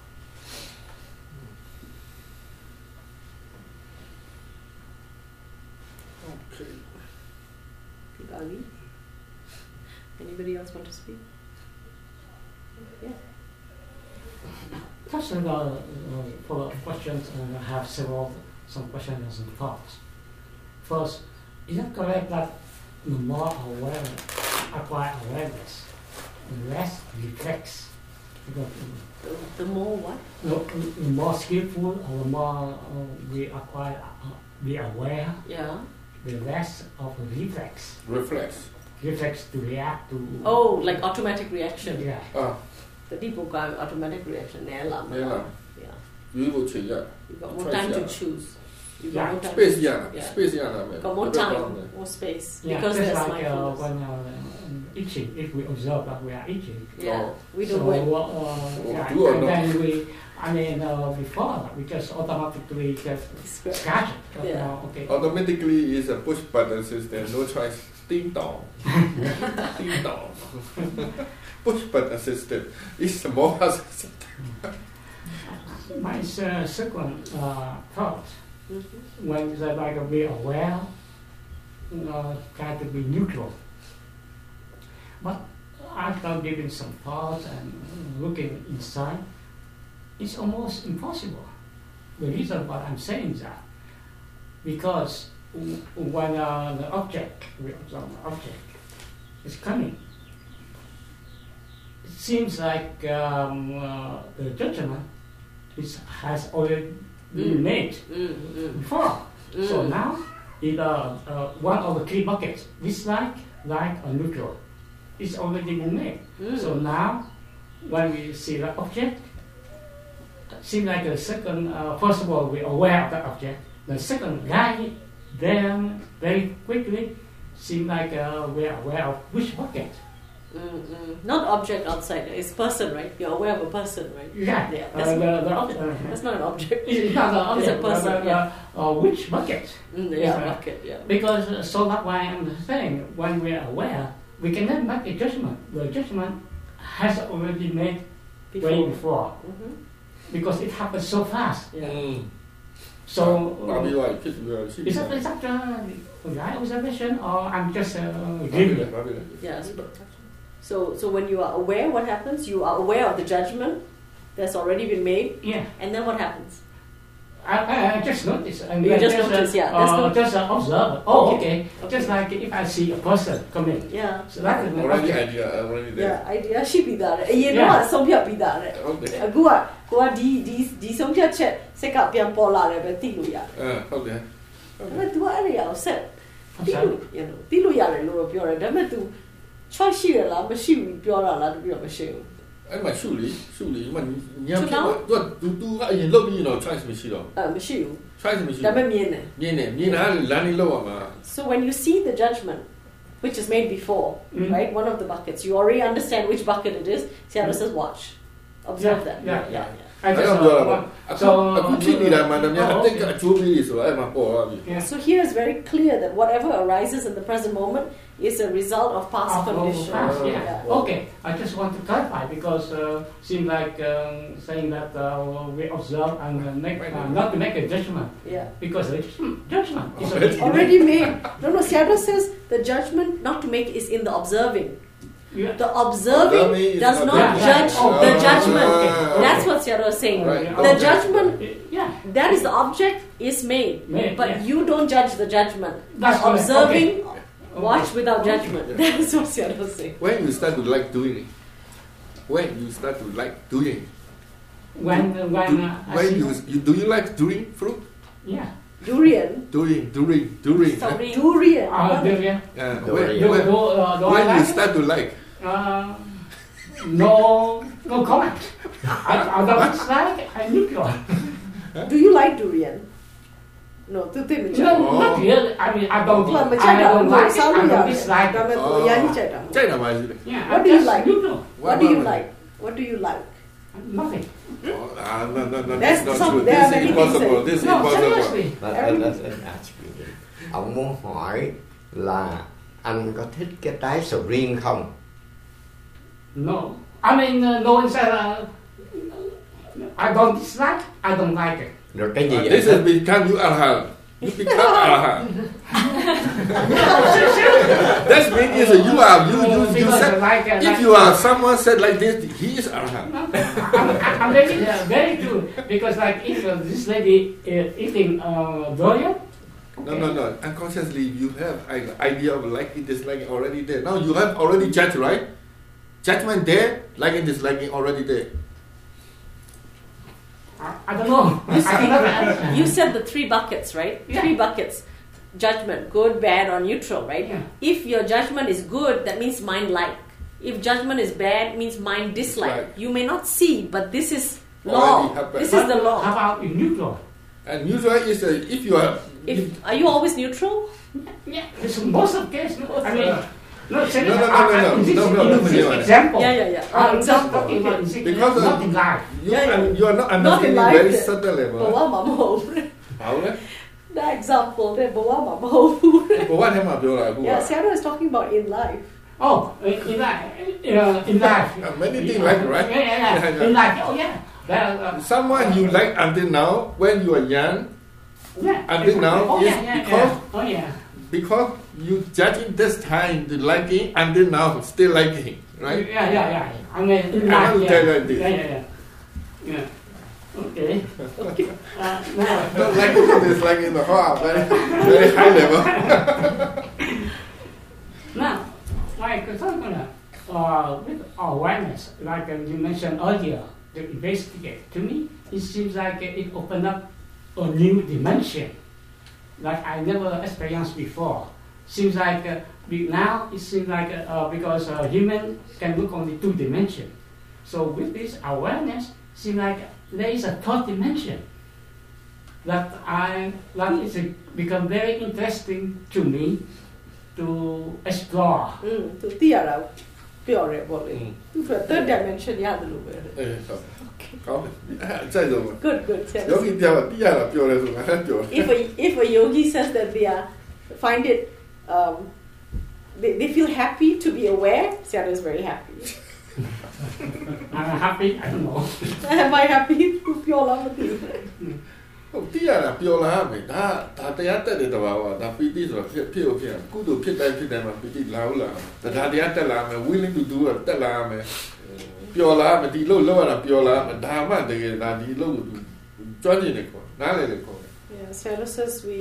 Okay. Pibali? Anybody else want to speak? Yeah. Touch on the uh, follow-up questions, and I have several some questions and some thoughts. First, is it correct that the more awareness, acquire awareness, the less reflex? Because The, the more what? the, the more skillful or the more uh, we acquire, uh, we aware, Yeah. the less of a reflex. Reflex. Reflex to react to. Oh, like automatic reaction. Yeah. Ah, The deeper automatic reaction. Nè làm. Nè làm. Yeah. you will change that. You got more time to choose. You got Yeah. more time Space, to yeah. Yeah. Space, yeah. Got more time, more space. Yeah, Because just there's like uh, mindfulness. when uh, um, eating, if we observe that we are eating, Yeah. We so don't wait. uh, yeah, do or and not. then we, I mean, uh, before that, we just automatically just scratch it. But Yeah. now, okay. Automatically is a push button system, no choice. Ding dong. Ding dong. Push button system is a more system. My uh, second uh, thought, Mm-hmm. when the like be aware, uh, try to be neutral. But after giving some thoughts and looking inside, it's almost impossible. The reason why I'm saying that, because w- when uh, the object, we observe the object, is coming, it seems like um, uh, the judgment is, has already been Mm. made Mm, mm, before. mm. So now, in uh, uh, one of the three buckets, dislike, like, or neutral, it's already been made. Mm. So now, when we see the object, it seems like the second, uh, first of all, we're aware of that object. The second, right then, very quickly, seems like uh, we're aware of which bucket. Mm, mm. Not object outside, it's person, right? You're aware of a person, right? Yeah, Yeah, uh, that's, the, the object. Uh, that's not an object. it's not the object, It's a person, but, uh, yeah. uh, which bucket? Mm, It's yeah, a- bucket, yeah. Because uh, so that's why I'm saying when we are aware, we cannot make a judgment. The judgment has already made Before. way before Mm-hmm. because it happens so fast. Yeah. Mm. So uh, ပြီးသွားပြီဖြစ်ပြီးတော့ရှိပြီ is that is that uh, right observation or I'm just uh, ဘာဖြစ် giving လဲ it? ဘာဖြစ်လဲ Yes. So, so when you are aware, what happens? You are aware of the judgment that's already been made, Yeah, and then what happens? I, I, I just notice. And You then just notice, uh, yeah, that's Uh, not- just uh, observe. Oh, Okay. okay. Okay. Just like if I see a person coming, Yeah. so that is an already object. idea already there Yeah, idea ရှိပြီးသားတယ်အရင် Yeah. တော့ဆုံးဖြတ်ပြီးသားတယ်ဟုတ်တယ်အခုကကိုကဒီဒီဒီဆုံးဖြတ်ချက်စိတ်ကပြန်ပေါ်လာတယ်ပဲသိလို့ရတယ်အဲဟုတ်တယ်ဟုတ်တဒါယ်ပေမဲ့ तू အဲ့ဒီအောင်ဆက် I'm သိ sorry. လို့ you know သိလို့ရတယ်လို့တော့ပြောတယ်ဒါပေမဲ့ तू choice ရှိရလားမရှိဘူးပြောတာလားတပြည့်တော့မရှိဘူးအအဲ့မှာရှုလေရှုလေဒီမှာညံဖြစ်တော့သူသူကအရင်လုပ်ပြီးတော့ choice မရှိတော့ Uh, မရှိဘူး choice မရှိဒါဘူးပေမဲ့မြင်တယ်မြင်တယ်မြင်တာလမ်းလေးလောက်အောင်မှာ So when you see the judgment, which is made before, Mm. right, one of the buckets, you already understand which bucket it is. Seattle says watch, observe Yeah, that. yeah, yeah. I အဲ့ just တော့ uh, ပြောတာ want- အခု so အခုဖြစ်နေတာမှန်တယ်များ Oh, အတိတ်ကအကျိုးပေးတွေဆိုတာအဲ့မှာပေါ်လာပြီ yeah. So here is very clear that whatever arises in the present moment is a result of past Of- of conditions. past, yeah. Yeah. Okay, I just want to clarify because uh, seems like um, saying that uh, we observe and uh, make, uh, not to make a judgment Yeah. because the judgment, judgment is Already already Already made. No, no, Seattle says the judgment not to make is in the observing. Yeah. The observing Observing is does not not the- judge Yeah. the Oh, judgment. okay, okay. That's what Seattle is saying. Right. The Okay. judgment, Yeah. that is the object, is made. Made, But yeah. you don't judge the judgment. That's correct. Observing, Okay. watch without Okay. judgment. Yeah. That's what Seattle is saying. when you start to like doing it when you start to like doing When when do, uh, I when see you, you do you like doing fruit yeah. Durian. doing doing doing Sorry. Durian. Uh, do you, uh, Do when, you- do, when, do, uh, do I when you like it? start to like Uh, no, no comment. I, I don't dislike. I neutral. Do you like durian? No, tu tu macam. No, not really. I mean, I don't. Lah, I macam dah don't umur like it. I selalu don't ya. dislike Dah it. macam yang ni cakap. ကြိုက်တာပါရှိတယ် Yeah, What I do you just like? neutral. What do you like? What do you like? Nothing. Oh, ah, no, no, no, That's that's not some- true. there are This is many impossible. things This is No, impossible. seriously. That, that, that's an ask you. Ông muốn hỏi là anh có thích cái trái sầu riêng không? No. I mean, uh, no one said. Uh, I don't dislike. I don't like it. Rồi cái gì Uh, vậy? this has become you arhan. You become arhan. That means is you are you you you Because said I like, uh, if like- you are someone said like this, he is arhan. I'm, I'm very, uh, very true because like if uh, this lady uh, eating uh, durian. No, no, no. Unconsciously, you have an idea of liking, disliking already there. Now you have already judged, right? Judgment there, liking, disliking already there. I, I don't know. I cannot answer. You said the three buckets, right? Yeah. Three buckets. Judgment, good, bad, or neutral, right? Yeah. If your judgment is good, that means mind like. If judgment is bad, means mind dislike. Dislike. You may not see, but this is Already law. happened. This is the How law. about in neutral? And usually is uh, if you are If are you always neutral? Yeah, it's most of case. No, I mean, no, seriously, No, no, no, I- no, I- no, this no, is- no, no, this is no, no. example. Yeah, yeah, yeah. I'm Oh, just example. talking about Okay. this, Because, uh, not in life. you, Yeah, yeah. and you are not Not in understanding life, very yeah. subtle level. Bawa mama home. How leh? The example there, bawa mama home. But what am I doing? Yeah, Sarah is talking about in life. Oh, in, in life, uh, in life. Uh, many things like, right? Yeah, yeah, yeah. Yeah, yeah. In life, oh yeah. Well, uh, Someone you like until now, when you are young, yeah. Until now, oh, is yeah, yeah, because- yeah. Oh yeah. because you judging this time the liking until now still liking, right? Yeah, yeah, yeah. I mean, in I life, will yeah. tell you this. Yeah, yeah, yeah. Yeah. Okay. Uh, no. Not liking is like in the heart, very, very high level. Now, like uh, uh, with awareness, like uh, you mentioned earlier, to investigate, to me, it seems like uh, it opened up a new dimension that I never experienced before. Seems like uh, be- now it seems like uh, uh, because uh, human can look only two dimensions. So with this awareness, seems like there is a third dimension that I that is uh, become very interesting to me to explore. Mm, tu tiara pure boleh. Mm. Tu third dimension ya dulu. အေးဟုတ်ကောင်းတယ်အဲ့ကြိုက်ဆုံးပဲ Good, good. ယော Sarah. ဂီတရားကတိရတာပြောတယ်ဆိုငါလည်းပြောတယ် If a if a yogi says that they are find it, um, they, they feel happy to be aware. Sarah is very happy. I'm happy, I don't know. Am I happy? Pure love with you. ဟုတ်တိရတာပြောလာမယ်ဒါဒါတရားတက်တဲ့တဘာဝဒါပီတိဆိုတော့ဖြစ်ဖြစ်ဖြစ်ကုသိုလ်ဖြစ်တိုင်းဖြစ်တိုင်းမှာပီတိလာဟုတ်လားဒါတရားတက်လာမယ် willing to do တက်လာမယ်ပျော်လာမယ်ဒီလို့လောက်ရတာပျော်လာမယ်ဒါမှတကယ်ဒါဒီလို့ကျွမ်းကျင်နေခေါ်နားလေလေခေါ် Yeah, Sarah says we.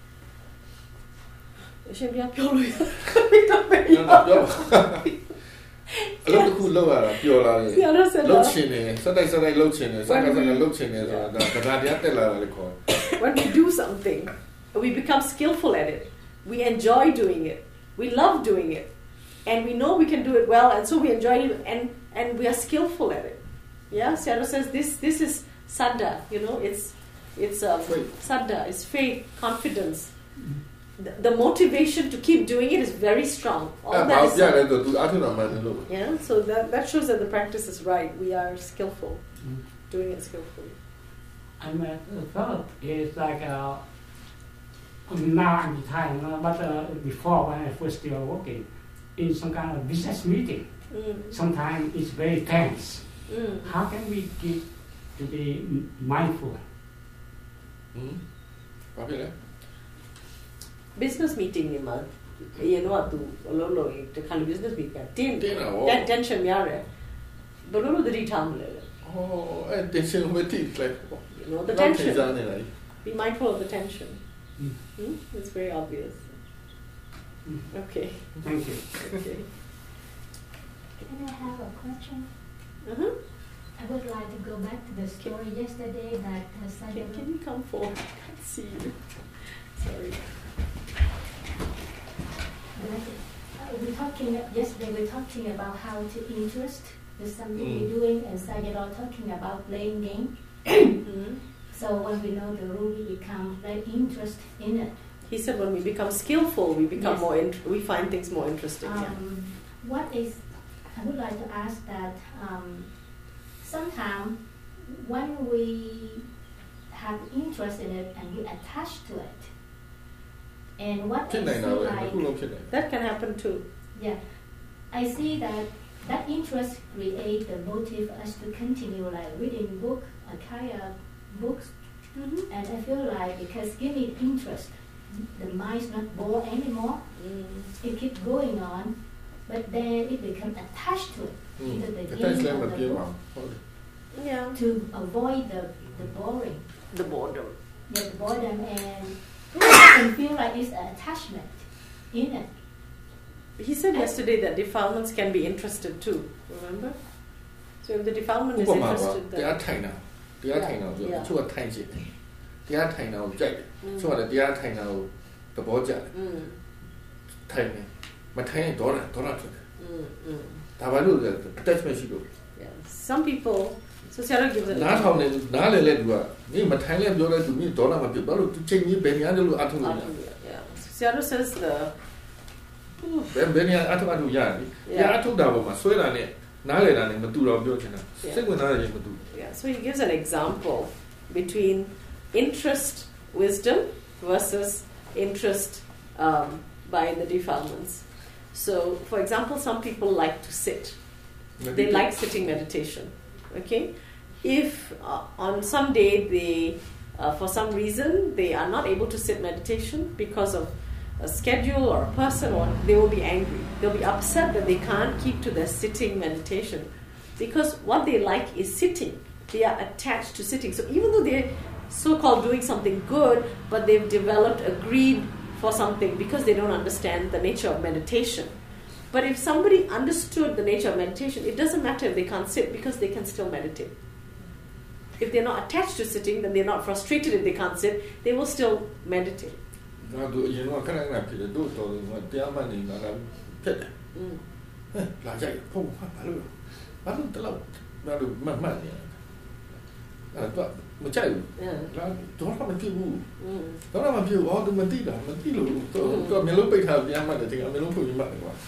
ရှင်ပြပြောလို့ရတော့ပဲနော်ပြောအလုပ်တစ်ခုလောက်ရတာပျော်လာတယ် Sarah said လုတ် that ချင်တယ်စက်တိုက်စက်တိုက်လုတ်ချင်တယ်စက်ကစက်ကလုတ်ချင်တယ်ဆိုတာဒါတရားတရားတက်လာတယ်လေခေါ် when we do something, we become skillful at it. We enjoy doing it. We love doing it. And we know we can do it well, and so we enjoy it. And and we are skillful at it. Yeah, Sayadaw says this this is saddha, you know, it's it's um, saddha, it's faith, confidence. The, the motivation to keep doing it is very strong. All that is, yeah, so that, that shows that the practice is right. We are skillful, Mm. doing it skillfully. I mean, the thought is like uh, now I'm retired, you know, but uh, before when I first still working in some kind of business meeting, Mm. sometimes it's very tense. Mm. How can we get to be m- mindful? Business meeting ni ma, you know what to lolo the kind of business meeting. Tin Tin ah, oh. that tension yare. But lolo the retam le. Oh, and tension with it, like, You know the not tension. tension, Be mindful of the tension. Mm. Hmm? It's very obvious. Mm. Okay. Thank you. Okay. Can I have a question? Uh-huh. I would like to go back to the story yesterday that uh, Can, Sayadaw. can you come forward? I can't see you. Sorry. Uh, we talking yesterday. We talking about how to interest with something Mm. we're doing, and Sayadaw talking about playing game. Mm-hmm. So when we know the rule, we become like interest in it. He said when we become skillful, we become Yes. more. Int- we find things more interesting. yeah. Um, what is, I would like to ask that um, sometimes when we have interest in it and we attach to it, and what I ဖြစ်နိုင်တာ see ပဲ like, အခုလုံးဖြစ်နိုင် That can happen too. yeah, I see that that interest create the motive us to continue like reading book, a kind of books, Mm-hmm. and I feel like because give me interest, the mind's not bored anymore. Mm. It keeps going on, but then it becomes attached to it, อืม either the အတက်လည်း game မ or ပြေး the ပါ book, ဘူးဟုတ်တယ် Yeah. to avoid the, the boring, The boredom. yeah, the boredom, and and feel like it's an attachment in it. He said yesterday that defilements can be interested too. Remember? So if the defilement ဥ is ပမာက interested, တရား then ထိုင်တာတရားထိုင်တာပြော Yeah. တချို့ကထိုင်ချင်တယ်တရားထိုင်တာကိုကြိုက်တယ် Mm. တချို့ကလည်းတရားထိုင်တာကိုသဘောကျတယ် Mm. ထိုင်တယ်မထိုင်ရင်ဒေါသဒေါသဖြစ်တယ် Mm. Mm. ဒါဘာလို့လဲ attachment ရှိလို့ Yeah. Some people. So Sayadaw gives an နားထောင်နေနားလေလေသူကမင်းမထိုင်လဲပြောလဲသူမင်းဒေါသမဖြစ်ဘာလို့သူချိန်ကြီးဘယ်နေရာလို့အထုလို့ရ Yeah. So Sayadaw says the. ဘယ်ဘယ်နေရာအထုအထုရတယ်တရားအထုတာပေါ်မှာဆွဲတာနဲ့နားလေတာနဲ့မတူတော့ပြောချင်တာစိတ်ဝင်စားတယ်မတူ Yeah, so he gives an example between interest, wisdom, versus interest um, by the defilements. So, for example, some people like to sit. They like sitting meditation. Okay, if uh, on some day they, uh, for some reason, they are not able to sit meditation because of a schedule or a person, or they will be angry. They'll be upset that they can't keep to their sitting meditation. Because what they like is sitting. They are attached to sitting. So even though they're so-called doing something good, but they've developed a greed for something because they don't understand the nature of meditation. But if somebody understood the nature of meditation, it doesn't matter if they can't sit because they can still meditate. If they're not attached to sitting, then they're not frustrated if they can't sit, they will still meditate. ငါတို့အရင်ကခဏခဏဖြစ်တယ်တို့တော်တယ်ငါတရားမှန်နေတာကဖြစ်တယ် Mm. ဟဲ့လာကြိုက်ဖို့ဘာလို့ဘာလို့တလောက်ငါတို့မှတ်မှတ်နေရအဲ့တော့မကြိုက်ဘူး Yeah. လာတော့မဖြစ်ဘူး Mm. တော့မဖြစ်ဘူးအော်သူမသိတာမသိလို့တော့တော့မျိုးလုံးပိတ်ထားပြန်မှတ်တယ်ဒီကမျိုးလုံးဖွင့်ပြီးမှတ်တယ်ကွာ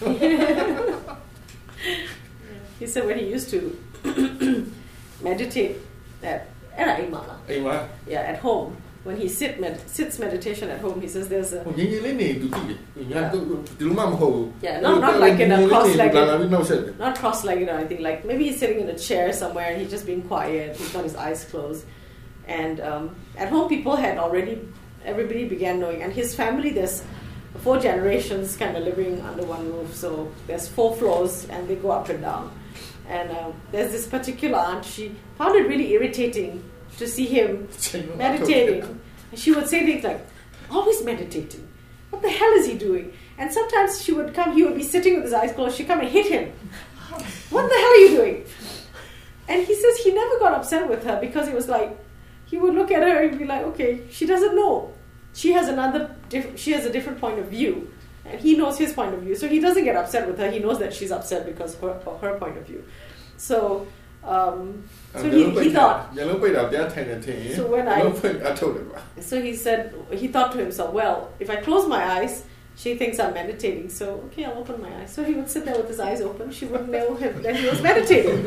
He said when he used to meditate at, at Aimala, အိမ်မှာ yeah, at home, when he sit med- sits meditation at home, he says there's a ဟိုငင်းငင်းလေးနေသူသိတယ်ညာတော့ဒီလိုမှမဟုတ်ဘူး Yeah, not- not like in a cross-legged- လာပြီးနောက်ဆက်တယ် not cross-legged or anything, like maybe he's sitting in a chair somewhere and he's just being quiet, he's got his eyes closed. And um, at home people had already, everybody began knowing, and his family, there's four generations kind of living under one roof, so there's four floors and they go up and down. And um, there's this particular aunt, she found it really irritating to see him meditating. And she would say things like, always meditating. What the hell is he doing? And sometimes she would come, he would be sitting with his eyes closed, she'd come and hit him. What the hell are you doing? And he says he never got upset with her because it was like, he would look at her and be like, okay, she doesn't know. She has another, diff- she has a different point of view. And he knows his point of view. So he doesn't get upset with her. He knows that she's upset because of her, of her point of view. So, um, so he, he thought. ညလုံးပိတ်တာတရားထိုင်နေတယ် So when I ညလုံးပိတ်အထုတ်တယ်ပါ So he said he thought to himself, well, if I close my eyes, she thinks I'm meditating. So okay, I'll open my eyes. So he would sit there with his eyes open. She wouldn't know him that he was meditating.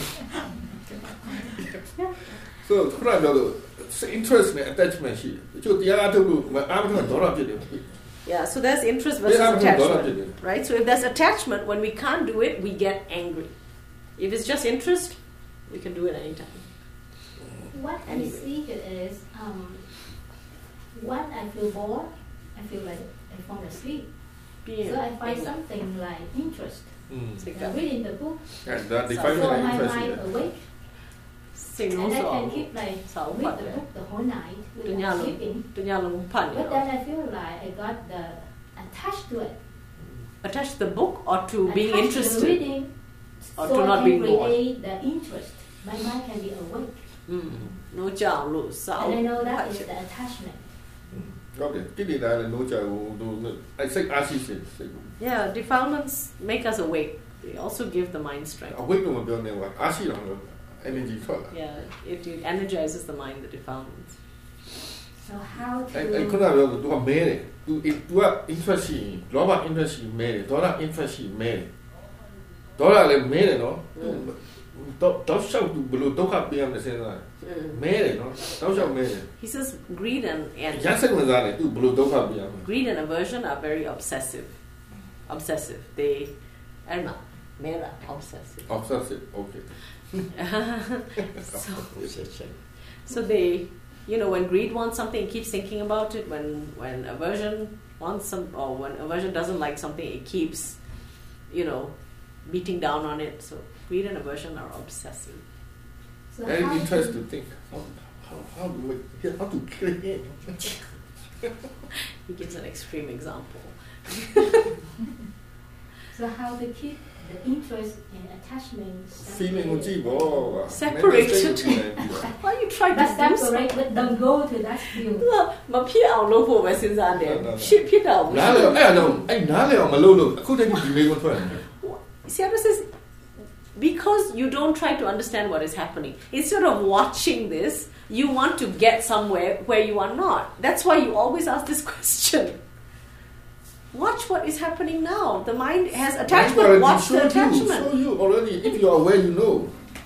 Yeah. So ခုနပြောလို့ interest နဲ့ attachment ရှိတယ်ကျိုးတရားအထုတ်လို့အားမထုတ်တော့တော့ဖြစ်တယ် Yeah, so there's interest versus attachment, right? So if there's attachment, when we can't do it, we get angry. If it's just interest, we can do it anytime. What Anyway. I see here is, um, when I feel bored, I feel like I fall asleep. Being So I find being- something like interest. Mm. Sing I read in the book, And that defines so the my interest mind here. awake, Sing and I also. can keep like Sao read Phật the đấy. book the whole night Tôi without nhớ luôn. sleeping. Tôi nhớ là một phần, you But know. then I feel like I got the attached to it. Attached to the book or to being Attached to interested. the reading, Or so to I not can being bored. create the interest. My mind can be awake, Mm. No chào lụ sao. and I know that Phải is chứ. the attachment. ဟုတ်တယ်တိတိလာလည်းနိုးကြဘူးသူအဲ့စိတ်အားရှိစေစိတ် Yeah, defilements make us awake. They also give the mind strength. အဝိတ်ကမပြောနေဘူးအားရှိတော့လို့ energy ထွက်လာ Yeah, it, it energizes the mind, the defilements. So how အဲ့အဲ့ခု to နပြောလို့ तू ကမဲတယ် तू तू က interest ရှိလောဘ interest ရှိမဲတယ်ဒေါသ interest ရှိမဲတယ်ဒေါသလည်းမဲတယ်နော်တော့တော့ရှောက် तू ဘလို့ဒုက္ခပေးရမယ်စဉ်းစား Mm. မဲတယ်နော်တော့ရှောက်မဲတယ် He says greed and, ရ and စိတ်ဝင်စားတယ် तू ဘလို့ဒုက္ခပေးရမယ် greed and aversion are very obsessive. Obsessive. They are not mera obsessive. obsessive okay so, so they, you know, when greed wants something, it keeps thinking about it. When when aversion wants some, or when aversion doesn't like something, it keeps, you know, beating down on it. So greed and aversion are obsessive. so very how interesting to think how how how to make how to create He gives an extreme example. So how to keep the interest and attachment feeling ကိုကြည့်ပေါ့ Separated. Why you try to But do separate, but don't go to that field. မဖြစ်အောင်လုပ်ဖို့ပဲစဉ်းစားတယ် No, no, no. ဖြစ်ဖြစ်တော့နားလေအဲ့အလုံးအဲ့နားလေအောင်မလုပ်လို့အခုတည်းကဒီမေးခွန်းထွက်နေတယ် Seattle says, because you don't try to understand what is happening, instead of watching this, you want to get somewhere where you are not. That's why you always ask this question. Watch what is happening now. The mind has attachment. Already Watch the show you, attachment. show you already. If you are aware, you know.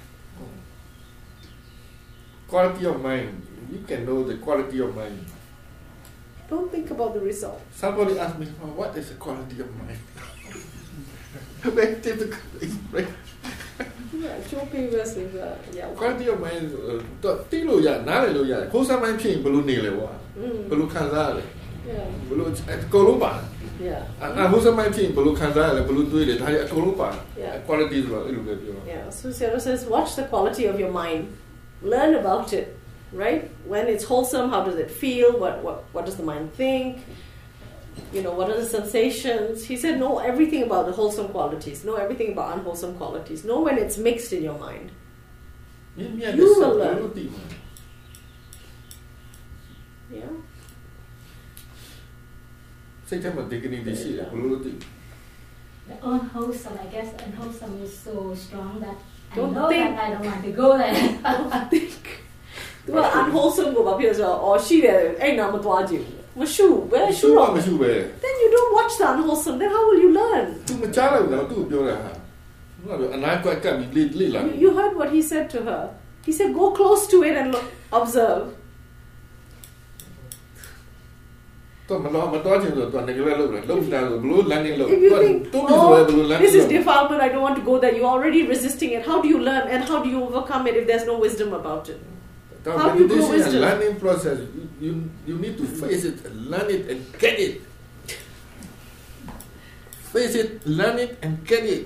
Quality of mind. You can know the quality of mind. Don't think about the result. Somebody asked me, oh, what is the quality of mind? Very difficult to explain. Yeah, show papers is uh, yeah. Quality of mind တော့သိလို့ရနားလည်လို့ရတယ်ခိုးစားမှဖြစ်ရင်ဘယ်လိုနေလဲကွာ Mm. ဘယ်လိုခံစားရလဲ Yeah, ဘယ်လိုအကုန်လုံးပါ yeah, အခိုးစားမှဖြစ်ရင်ဘယ်လိုခံစားရလဲဘယ်လိုတွေးလဲဒါတွေအကုန်လုံးပါ Yeah. quality ဆိုတာအဲ့လိုပဲပြော yeah. So Seattle says, watch the quality of your mind. Learn about it. Right? When it's wholesome, how does it feel? What what what does the mind think? You know, what are the sensations? He said, know everything about the wholesome qualities. Know everything about unwholesome qualities. Know when it's mixed in your mind. You will learn. Yeah. စိတ်ထဲမှာဒီကနေ့ဒီရှိတယ်ဘယ်လိုလုပ်သိ The unwholesome, I guess unwholesome is so strong that I Don't know think. that I don't want to go there. Don't think. Do an unwholesome go up here, or she there, ain't no more you. Well, shoe, where ရှူ shoe ရ on? မရှိပဲ Then you don't watch the unwholesome. Then how will you learn? तू မကြားလိုက်ဘူးနော် तू ပြောတာဟာငါပြောအနာကွက်ကပ်ပြီးလိလိလာ You, you heard what he said to her. He said, go close to it and look, observe. တော့မလောမတော်ချင်ဆိုတော့နေကြလဲလို့လုံးတာလို့ဘလို့လမ်းနေလို့ If you think, တူပြီးဆိုဘလို့လမ်း oh, this is defilement, I don't want to go there, you're already resisting it. How do you learn and how do you overcome it if there's no wisdom about it? How do you grow meditation wisdom? and learning process you, you you need to face it learn it and get it face it learn it and get it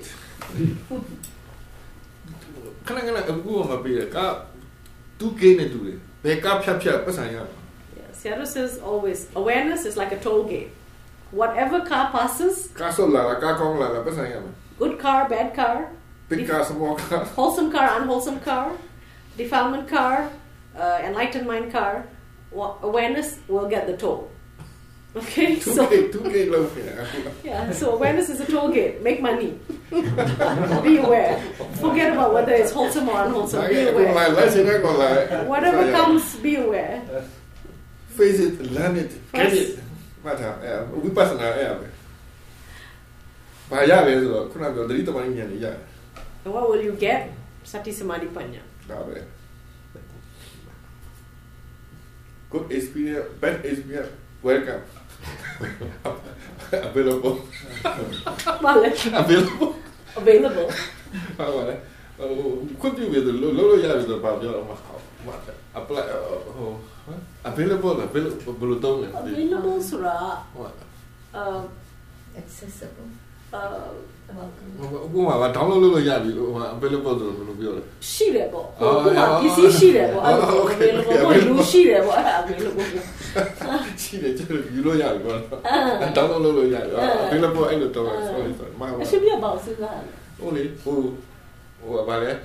ခဏခဏအခုမှပေးတယ်ကသူကိနေတူတယ်ဘယ်ကဖြတ်ဖြတ်ပတ်ဆိုင်ရ Yeah, Seattle says always, awareness is like a toll gate. Whatever car passes, ကာဆောလာကာကောင်းလာပတ်ဆိုင်ရမယ် good car, bad car, big car small car wholesome car, unwholesome car, defilement car, uh, enlightened mind car, wa- awareness will get the toll. Okay, two so K two K လောက်ပြန် yeah, so awareness is a toll gate. Make money. Be aware. Forget about whether it's wholesome or unwholesome. Be aware. Whatever comes, be aware. Face it, learn it, get it. မှတ်ထားအဲဝိပဿနာအဲ့ပဲဘာရလဲဆိုတော့ခုနကပြောသတိတမာဉာဏ်ကြီးရတယ် And what will you get? Sati Samadhi Panya. ဒါပဲ Good experience, bad experience, welcome. Available. Vale. Available. Available. ဟုတ်ပါလေဟိုခွင့်ပြုပြီးတော့လုံးလုံးရတယ်ဆိုတော့ဘာပြောတော့မှာဟို apply ဟို available available ဘယ်လိုတော့လဲ Available sura. ဟုတ် Uh, accessible. uh, အခုမှ download လုပ်လို့ရပြီဟို available ဆိုတော့ဘယ်လိုပြောလဲရှိတယ်ပေါ့ဟိုခုမှပစ္စည်းရှိတယ်ပေါ့အဲ့လို available ပေါ့လူရှိတယ်ပေါ့အဲ့ဒါ available ရှိတယ်ကျတော့ယူလို့ရပြီပေါ့ download လုပ်လို့ရပြီ available အဲ့လိုတော့ sorry sorry မဟုတ်အရှင်ပြပေါ့စဉ်းစားဟိုလေဟိုဟိုဘာလဲ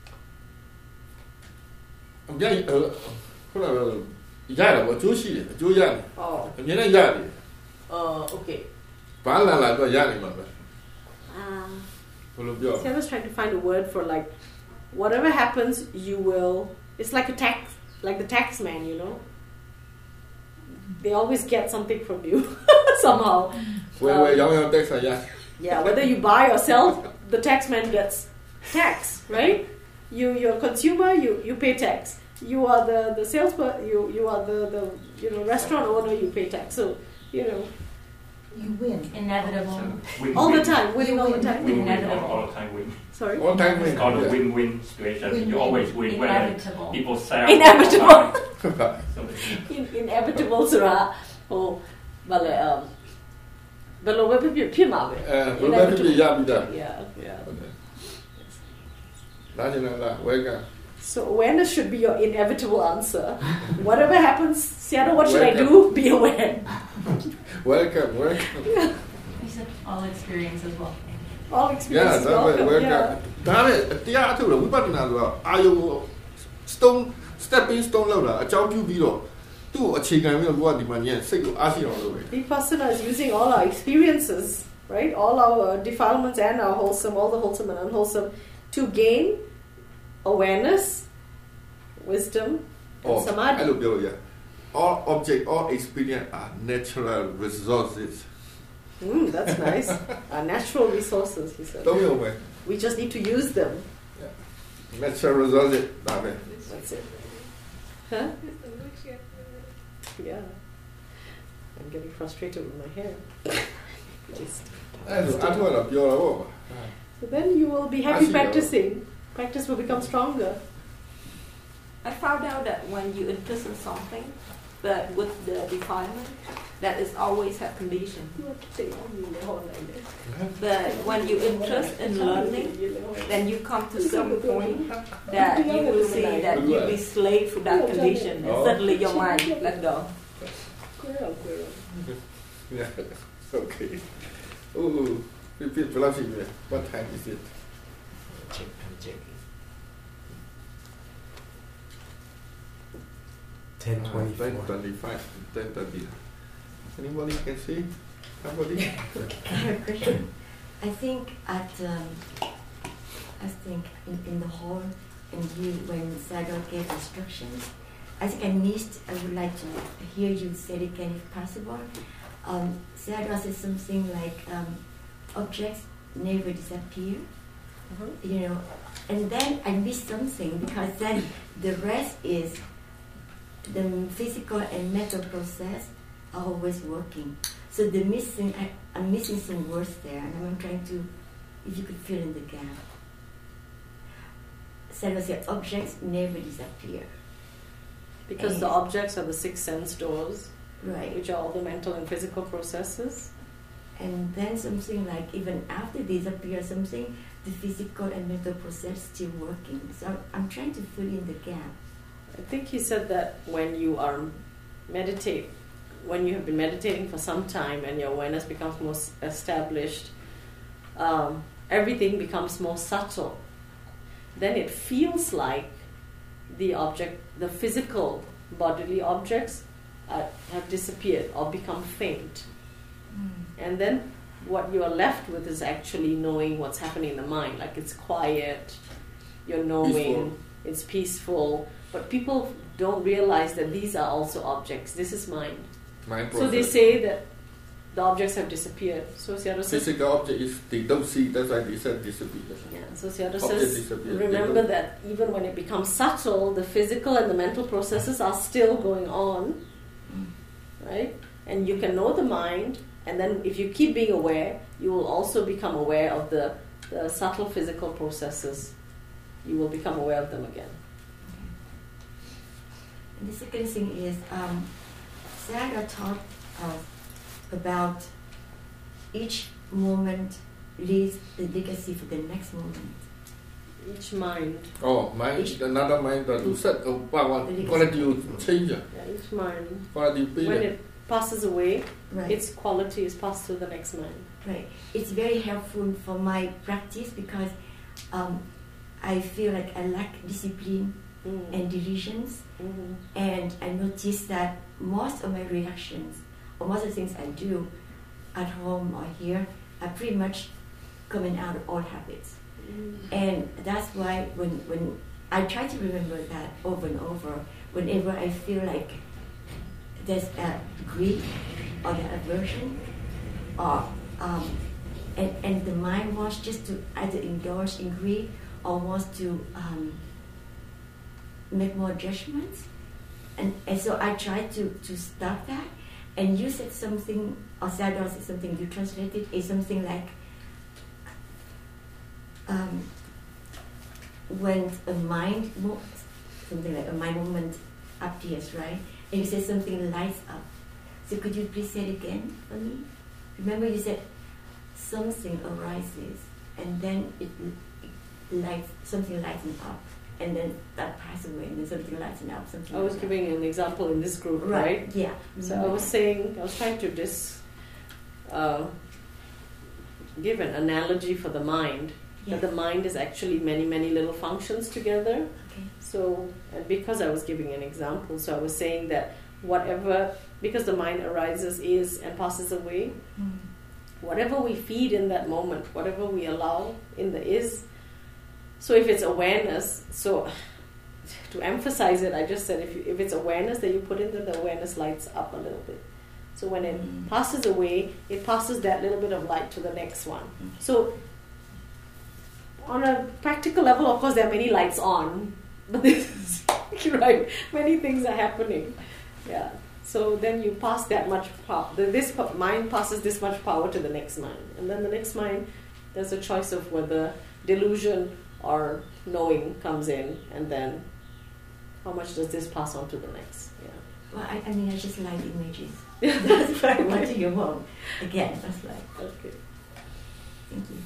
အပြည့်ခုနကရတယ်ပေါ့အကျိုးရှိတယ်အကျိုးရတယ်ဟောအမြဲတမ်းရတယ်အော် okay ဘာလာလာတော့ရနေမှာပဲ um ဘယ်လိုပြော See, I was trying to find a word for like whatever happens you will it's like a tax like the tax man, you know, they always get something from you somehow. Where where young young tax yeah. Yeah, whether you buy or sell, the tax man gets tax, right? You you're a consumer, you, you pay tax. You are the, the salesperson, you you are the, the you know restaurant owner, you pay tax. So, you know, You win. Inevitable. Win, all win. the time, winning all the time. Win, win, Inevitable. all, all the time win. Sorry? All time win. It's called a win-win situation. Win-win. You always win. Whether Inevitable. people sell. Inevitable. or buy. So it's- In, inevitable surah. Oh, but like, um, but like, what people pay ma be? အဲဘယ်လိုပဲဖြစ်ဖြစ်ရပြီသား Yeah, yeah. လာကျင်လာ welcome So awareness should be your inevitable answer. Whatever happens, Seattle, what should I do? Be aware. welcome welcome You said all experience as well. All yeah experiences that way welcome. welcome Yeah. ဒါနဲ့တရားအထုတ်လို့ဝိပဿနာဆိုတော့အာယုံ stone stepping stone လောက်တာအကြောင်းပြုပြီးတော့သူ့ကိုအခြေခံပြီးတော့ကိုကဒီမှာညံစိတ်ကိုအားရှိအောင်လုပ်ပဲ Vipassana is using all our experiences, right? All our uh, defilements and our wholesome, all the wholesome and unwholesome, to gain awareness, wisdom, and Oh, samadhi. အဲ့လိုပြောလို့ရ all object all experience are natural resources Mm, that's nice. Our natural resources, he said. သုံးရုံပဲ We just need to use them. natural resources ဒါပဲ That's it. Huh? Yeah. I'm getting frustrated with my hair. Just. အဲ့လိုအထောက်တော့ပြောတော့ဗော So then you will be I happy see. practicing. Practice will become stronger. I found out that when you interest in something, that with the defilement, that is always have condition. But when you interest in learning, then you come to some point that you will see that you be slave to that condition, and Oh. suddenly your mind let go. yeah okay oh ပြပြဘယ်လောက်ရှိလဲ what time is it check I'm checking ten twenty-four. twenty-five ten thirty anybody can see somebody I have a question. I think at um, I think in, in the hall and you when Sador gave instructions, I think I missed. I would like to hear you say it again if possible. Um, Sador said something like um, objects never disappear. Mhm. You know, and then I missed something because then the rest is the physical and mental process are always working. So the missing, I, I'm missing some words there, and I'm trying to, if you could fill in the gap. So the objects never disappear. Because And- the objects are the six sense doors, Right. which are all the mental and physical processes. And then something like even after they disappear, something, the physical and mental process still working. So I'm trying to fill in the gap. I think he said that when you are meditate, when you have been meditating for some time and your awareness becomes more s- established, um, everything becomes more subtle. Then it feels like the object, the physical bodily objects, uh, have disappeared or become faint. And then what you are left with is actually knowing what's happening in the mind. Like it's quiet, you're knowing, Peaceful. it's peaceful. But people don't realize that these are also objects. This is mind. Mind So they process. say that the objects have disappeared. So Seattle says, Physical object is they don't see. That's why they said disappear. yeah, so Seattle Object says, disappear. remember They don't- that even when it becomes subtle, the physical and the mental processes are still going on, right? And you can know the mind, and then if you keep being aware, you will also become aware of the, the subtle physical processes. You will become aware of them again. And the second thing is, um, Sayadaw taught us about each moment leaves the legacy for the next moment. Each mind. Oh, mind, Each- another mind that you said, oh, what one, quality you change, ah? Yeah, each mind. Quality you pay, When ah? it passes away, Right. its quality is passed to the next mind. Right. It's very helpful for my practice because um, I feel like I lack discipline Mm. and decisions, Mhm. and I notice that most of my reactions or most of the things I do at home or here are pretty much coming out of old habits. Mm. And that's why when, when I try to remember that over and over, whenever I feel like there's a greed or the aversion, or um, and, and the mind wants just to either indulge in greed or wants to um, make more judgments. And, and so I try to, to stop that. And you said something, or Sayadaw said something, you translated is something like, um, when a mind moves, something like a mind movement appears, right? And you said something lights up. So could you please say it again for me? Remember you said something arises, and then it, it lights, something lightens up, and then that passes away, and then something lightens up. Something. I was like that. giving an example in this group, right? Right. Yeah. So I was saying, I was trying to dis, uh, give an analogy for the mind. Yeah. That the mind is actually many, many little functions together. Okay. So, and because I was giving an example, so I was saying that whatever, because the mind arises, is, and passes away, Mm. whatever we feed in that moment, whatever we allow in the is, so if it's awareness, so to emphasize it, I just said if, you, if it's awareness that you put in, then the awareness lights up a little bit. So when it Mm. passes away, it passes that little bit of light to the next one. So on a practical level, of course, there are many lights on, but this is, right, many things are happening. Yeah. So then you pass that much power. This pa- mind passes this much power to the next mind, and then the next mind, there's a choice of whether delusion or knowing comes in, and then how much does this pass on to the next? Yeah. Well, I, I mean, I just like images. That's why I want to go home. Again, that's right. Okay. Thank you.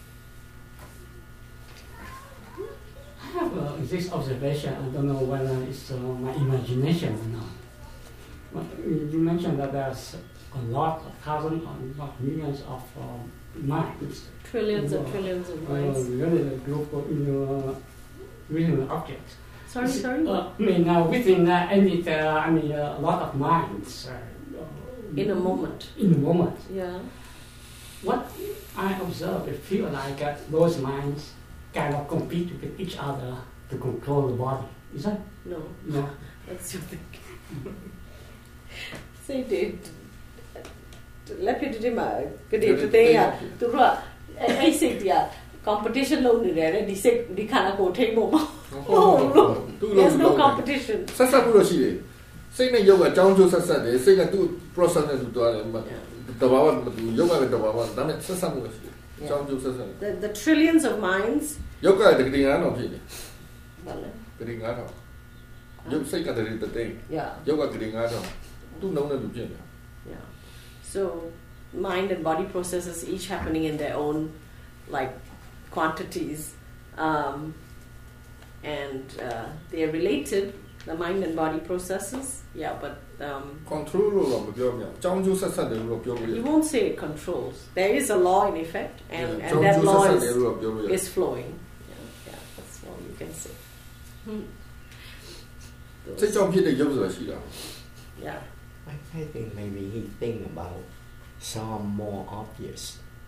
I have uh, this observation. I don't know whether it's uh, my imagination or not. But you mentioned that there's a lot, of thousands, or not millions of uh, minds. Trillions and Uh, trillions of uh, minds. Within a group of you know, within an object. Sorry, sorry. Uh, I mean, uh, within uh, any, uh, I mean, uh, a lot of minds. Uh, In a moment. In a moment. Yeah. What I observe, it feels like uh, those minds kind of compete with each other to control the body. Is that? No. No. That's your thinking. Say it. Let me do my good day today. To run. I say, yeah, competition low in there. They say, they can't go take more. Oh, no. There's no competition. ဆက်ဆက်ဖို့လို့ရှိတယ်စိတ်နဲ့ရုပ်ကအကြောင်းကျိုးဆက်ဆက်တယ်စိတ်ကသူ့ process နဲ့သူတွားတယ်တဘာဝမတူရုပ်ကလည်းတဘာဝဒါနဲ့ဆက်ဆက်မှုလို့ရှိတယ်အကြောင်းကျိုးဆက်ဆက် The, the trillions of minds. ရုပ်ကတကယ်ငါးတော့ဖြစ်တယ် Well, တကယ်ငါးတော့ရုပ်စိတ်ကတကယ်တသိန်း yeah. ရုပ်ကတကယ်ငါးတော့သူ့နှုံးနဲ့သူဖြစ်တယ် Yeah. So mind and body processes each happening in their own like quantities. Um, and uh, they are related, the mind and body processes. Yeah, but um, control လို့တော့မပြောပြအောင်အကြောင်းကျိုးဆက်ဆက်တယ်လို့ပြောလို့ရ you won't say it controls. There is a law in effect, and, Yeah, and that law is, ကြောင်းကျိုးဆက်ဆက်တယ်လို့ပြောလို့ရ is flowing. Yeah, yeah, that's all you can say. Hmm. စိတ်ကြောင့်ဖြစ်တဲ့ရုပ်ဆိုတာရှိတာ Yeah. I, I think maybe he think about some more obvious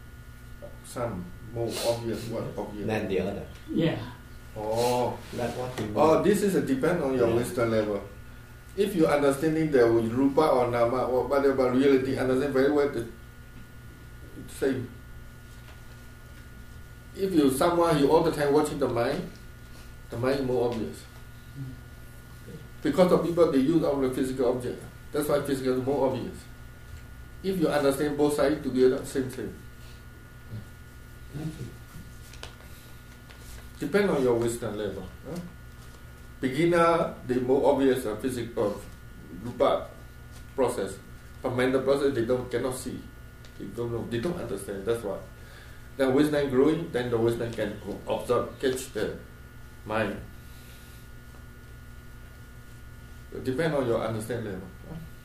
some more obvious, what obvious? Than the other. Yeah. Oh, That's what you oh, this is a depend on your Yeah. wisdom level. If you understanding the rupa or nama or whatever reality, understand very well the same. If you someone you all the time watching the mind, the mind is more obvious. Because of people they use all the physical object. That's why physical is more obvious. If you understand both sides together, same thing. Thank you. Depend on your wisdom level. Huh? Beginner, they more obvious uh, physical rupa process. But mental process, they don't cannot see. They don't know. They don't understand. That's why. Then wisdom growing, then the wisdom can observe, catch the mind. It depend on your understanding level. Huh?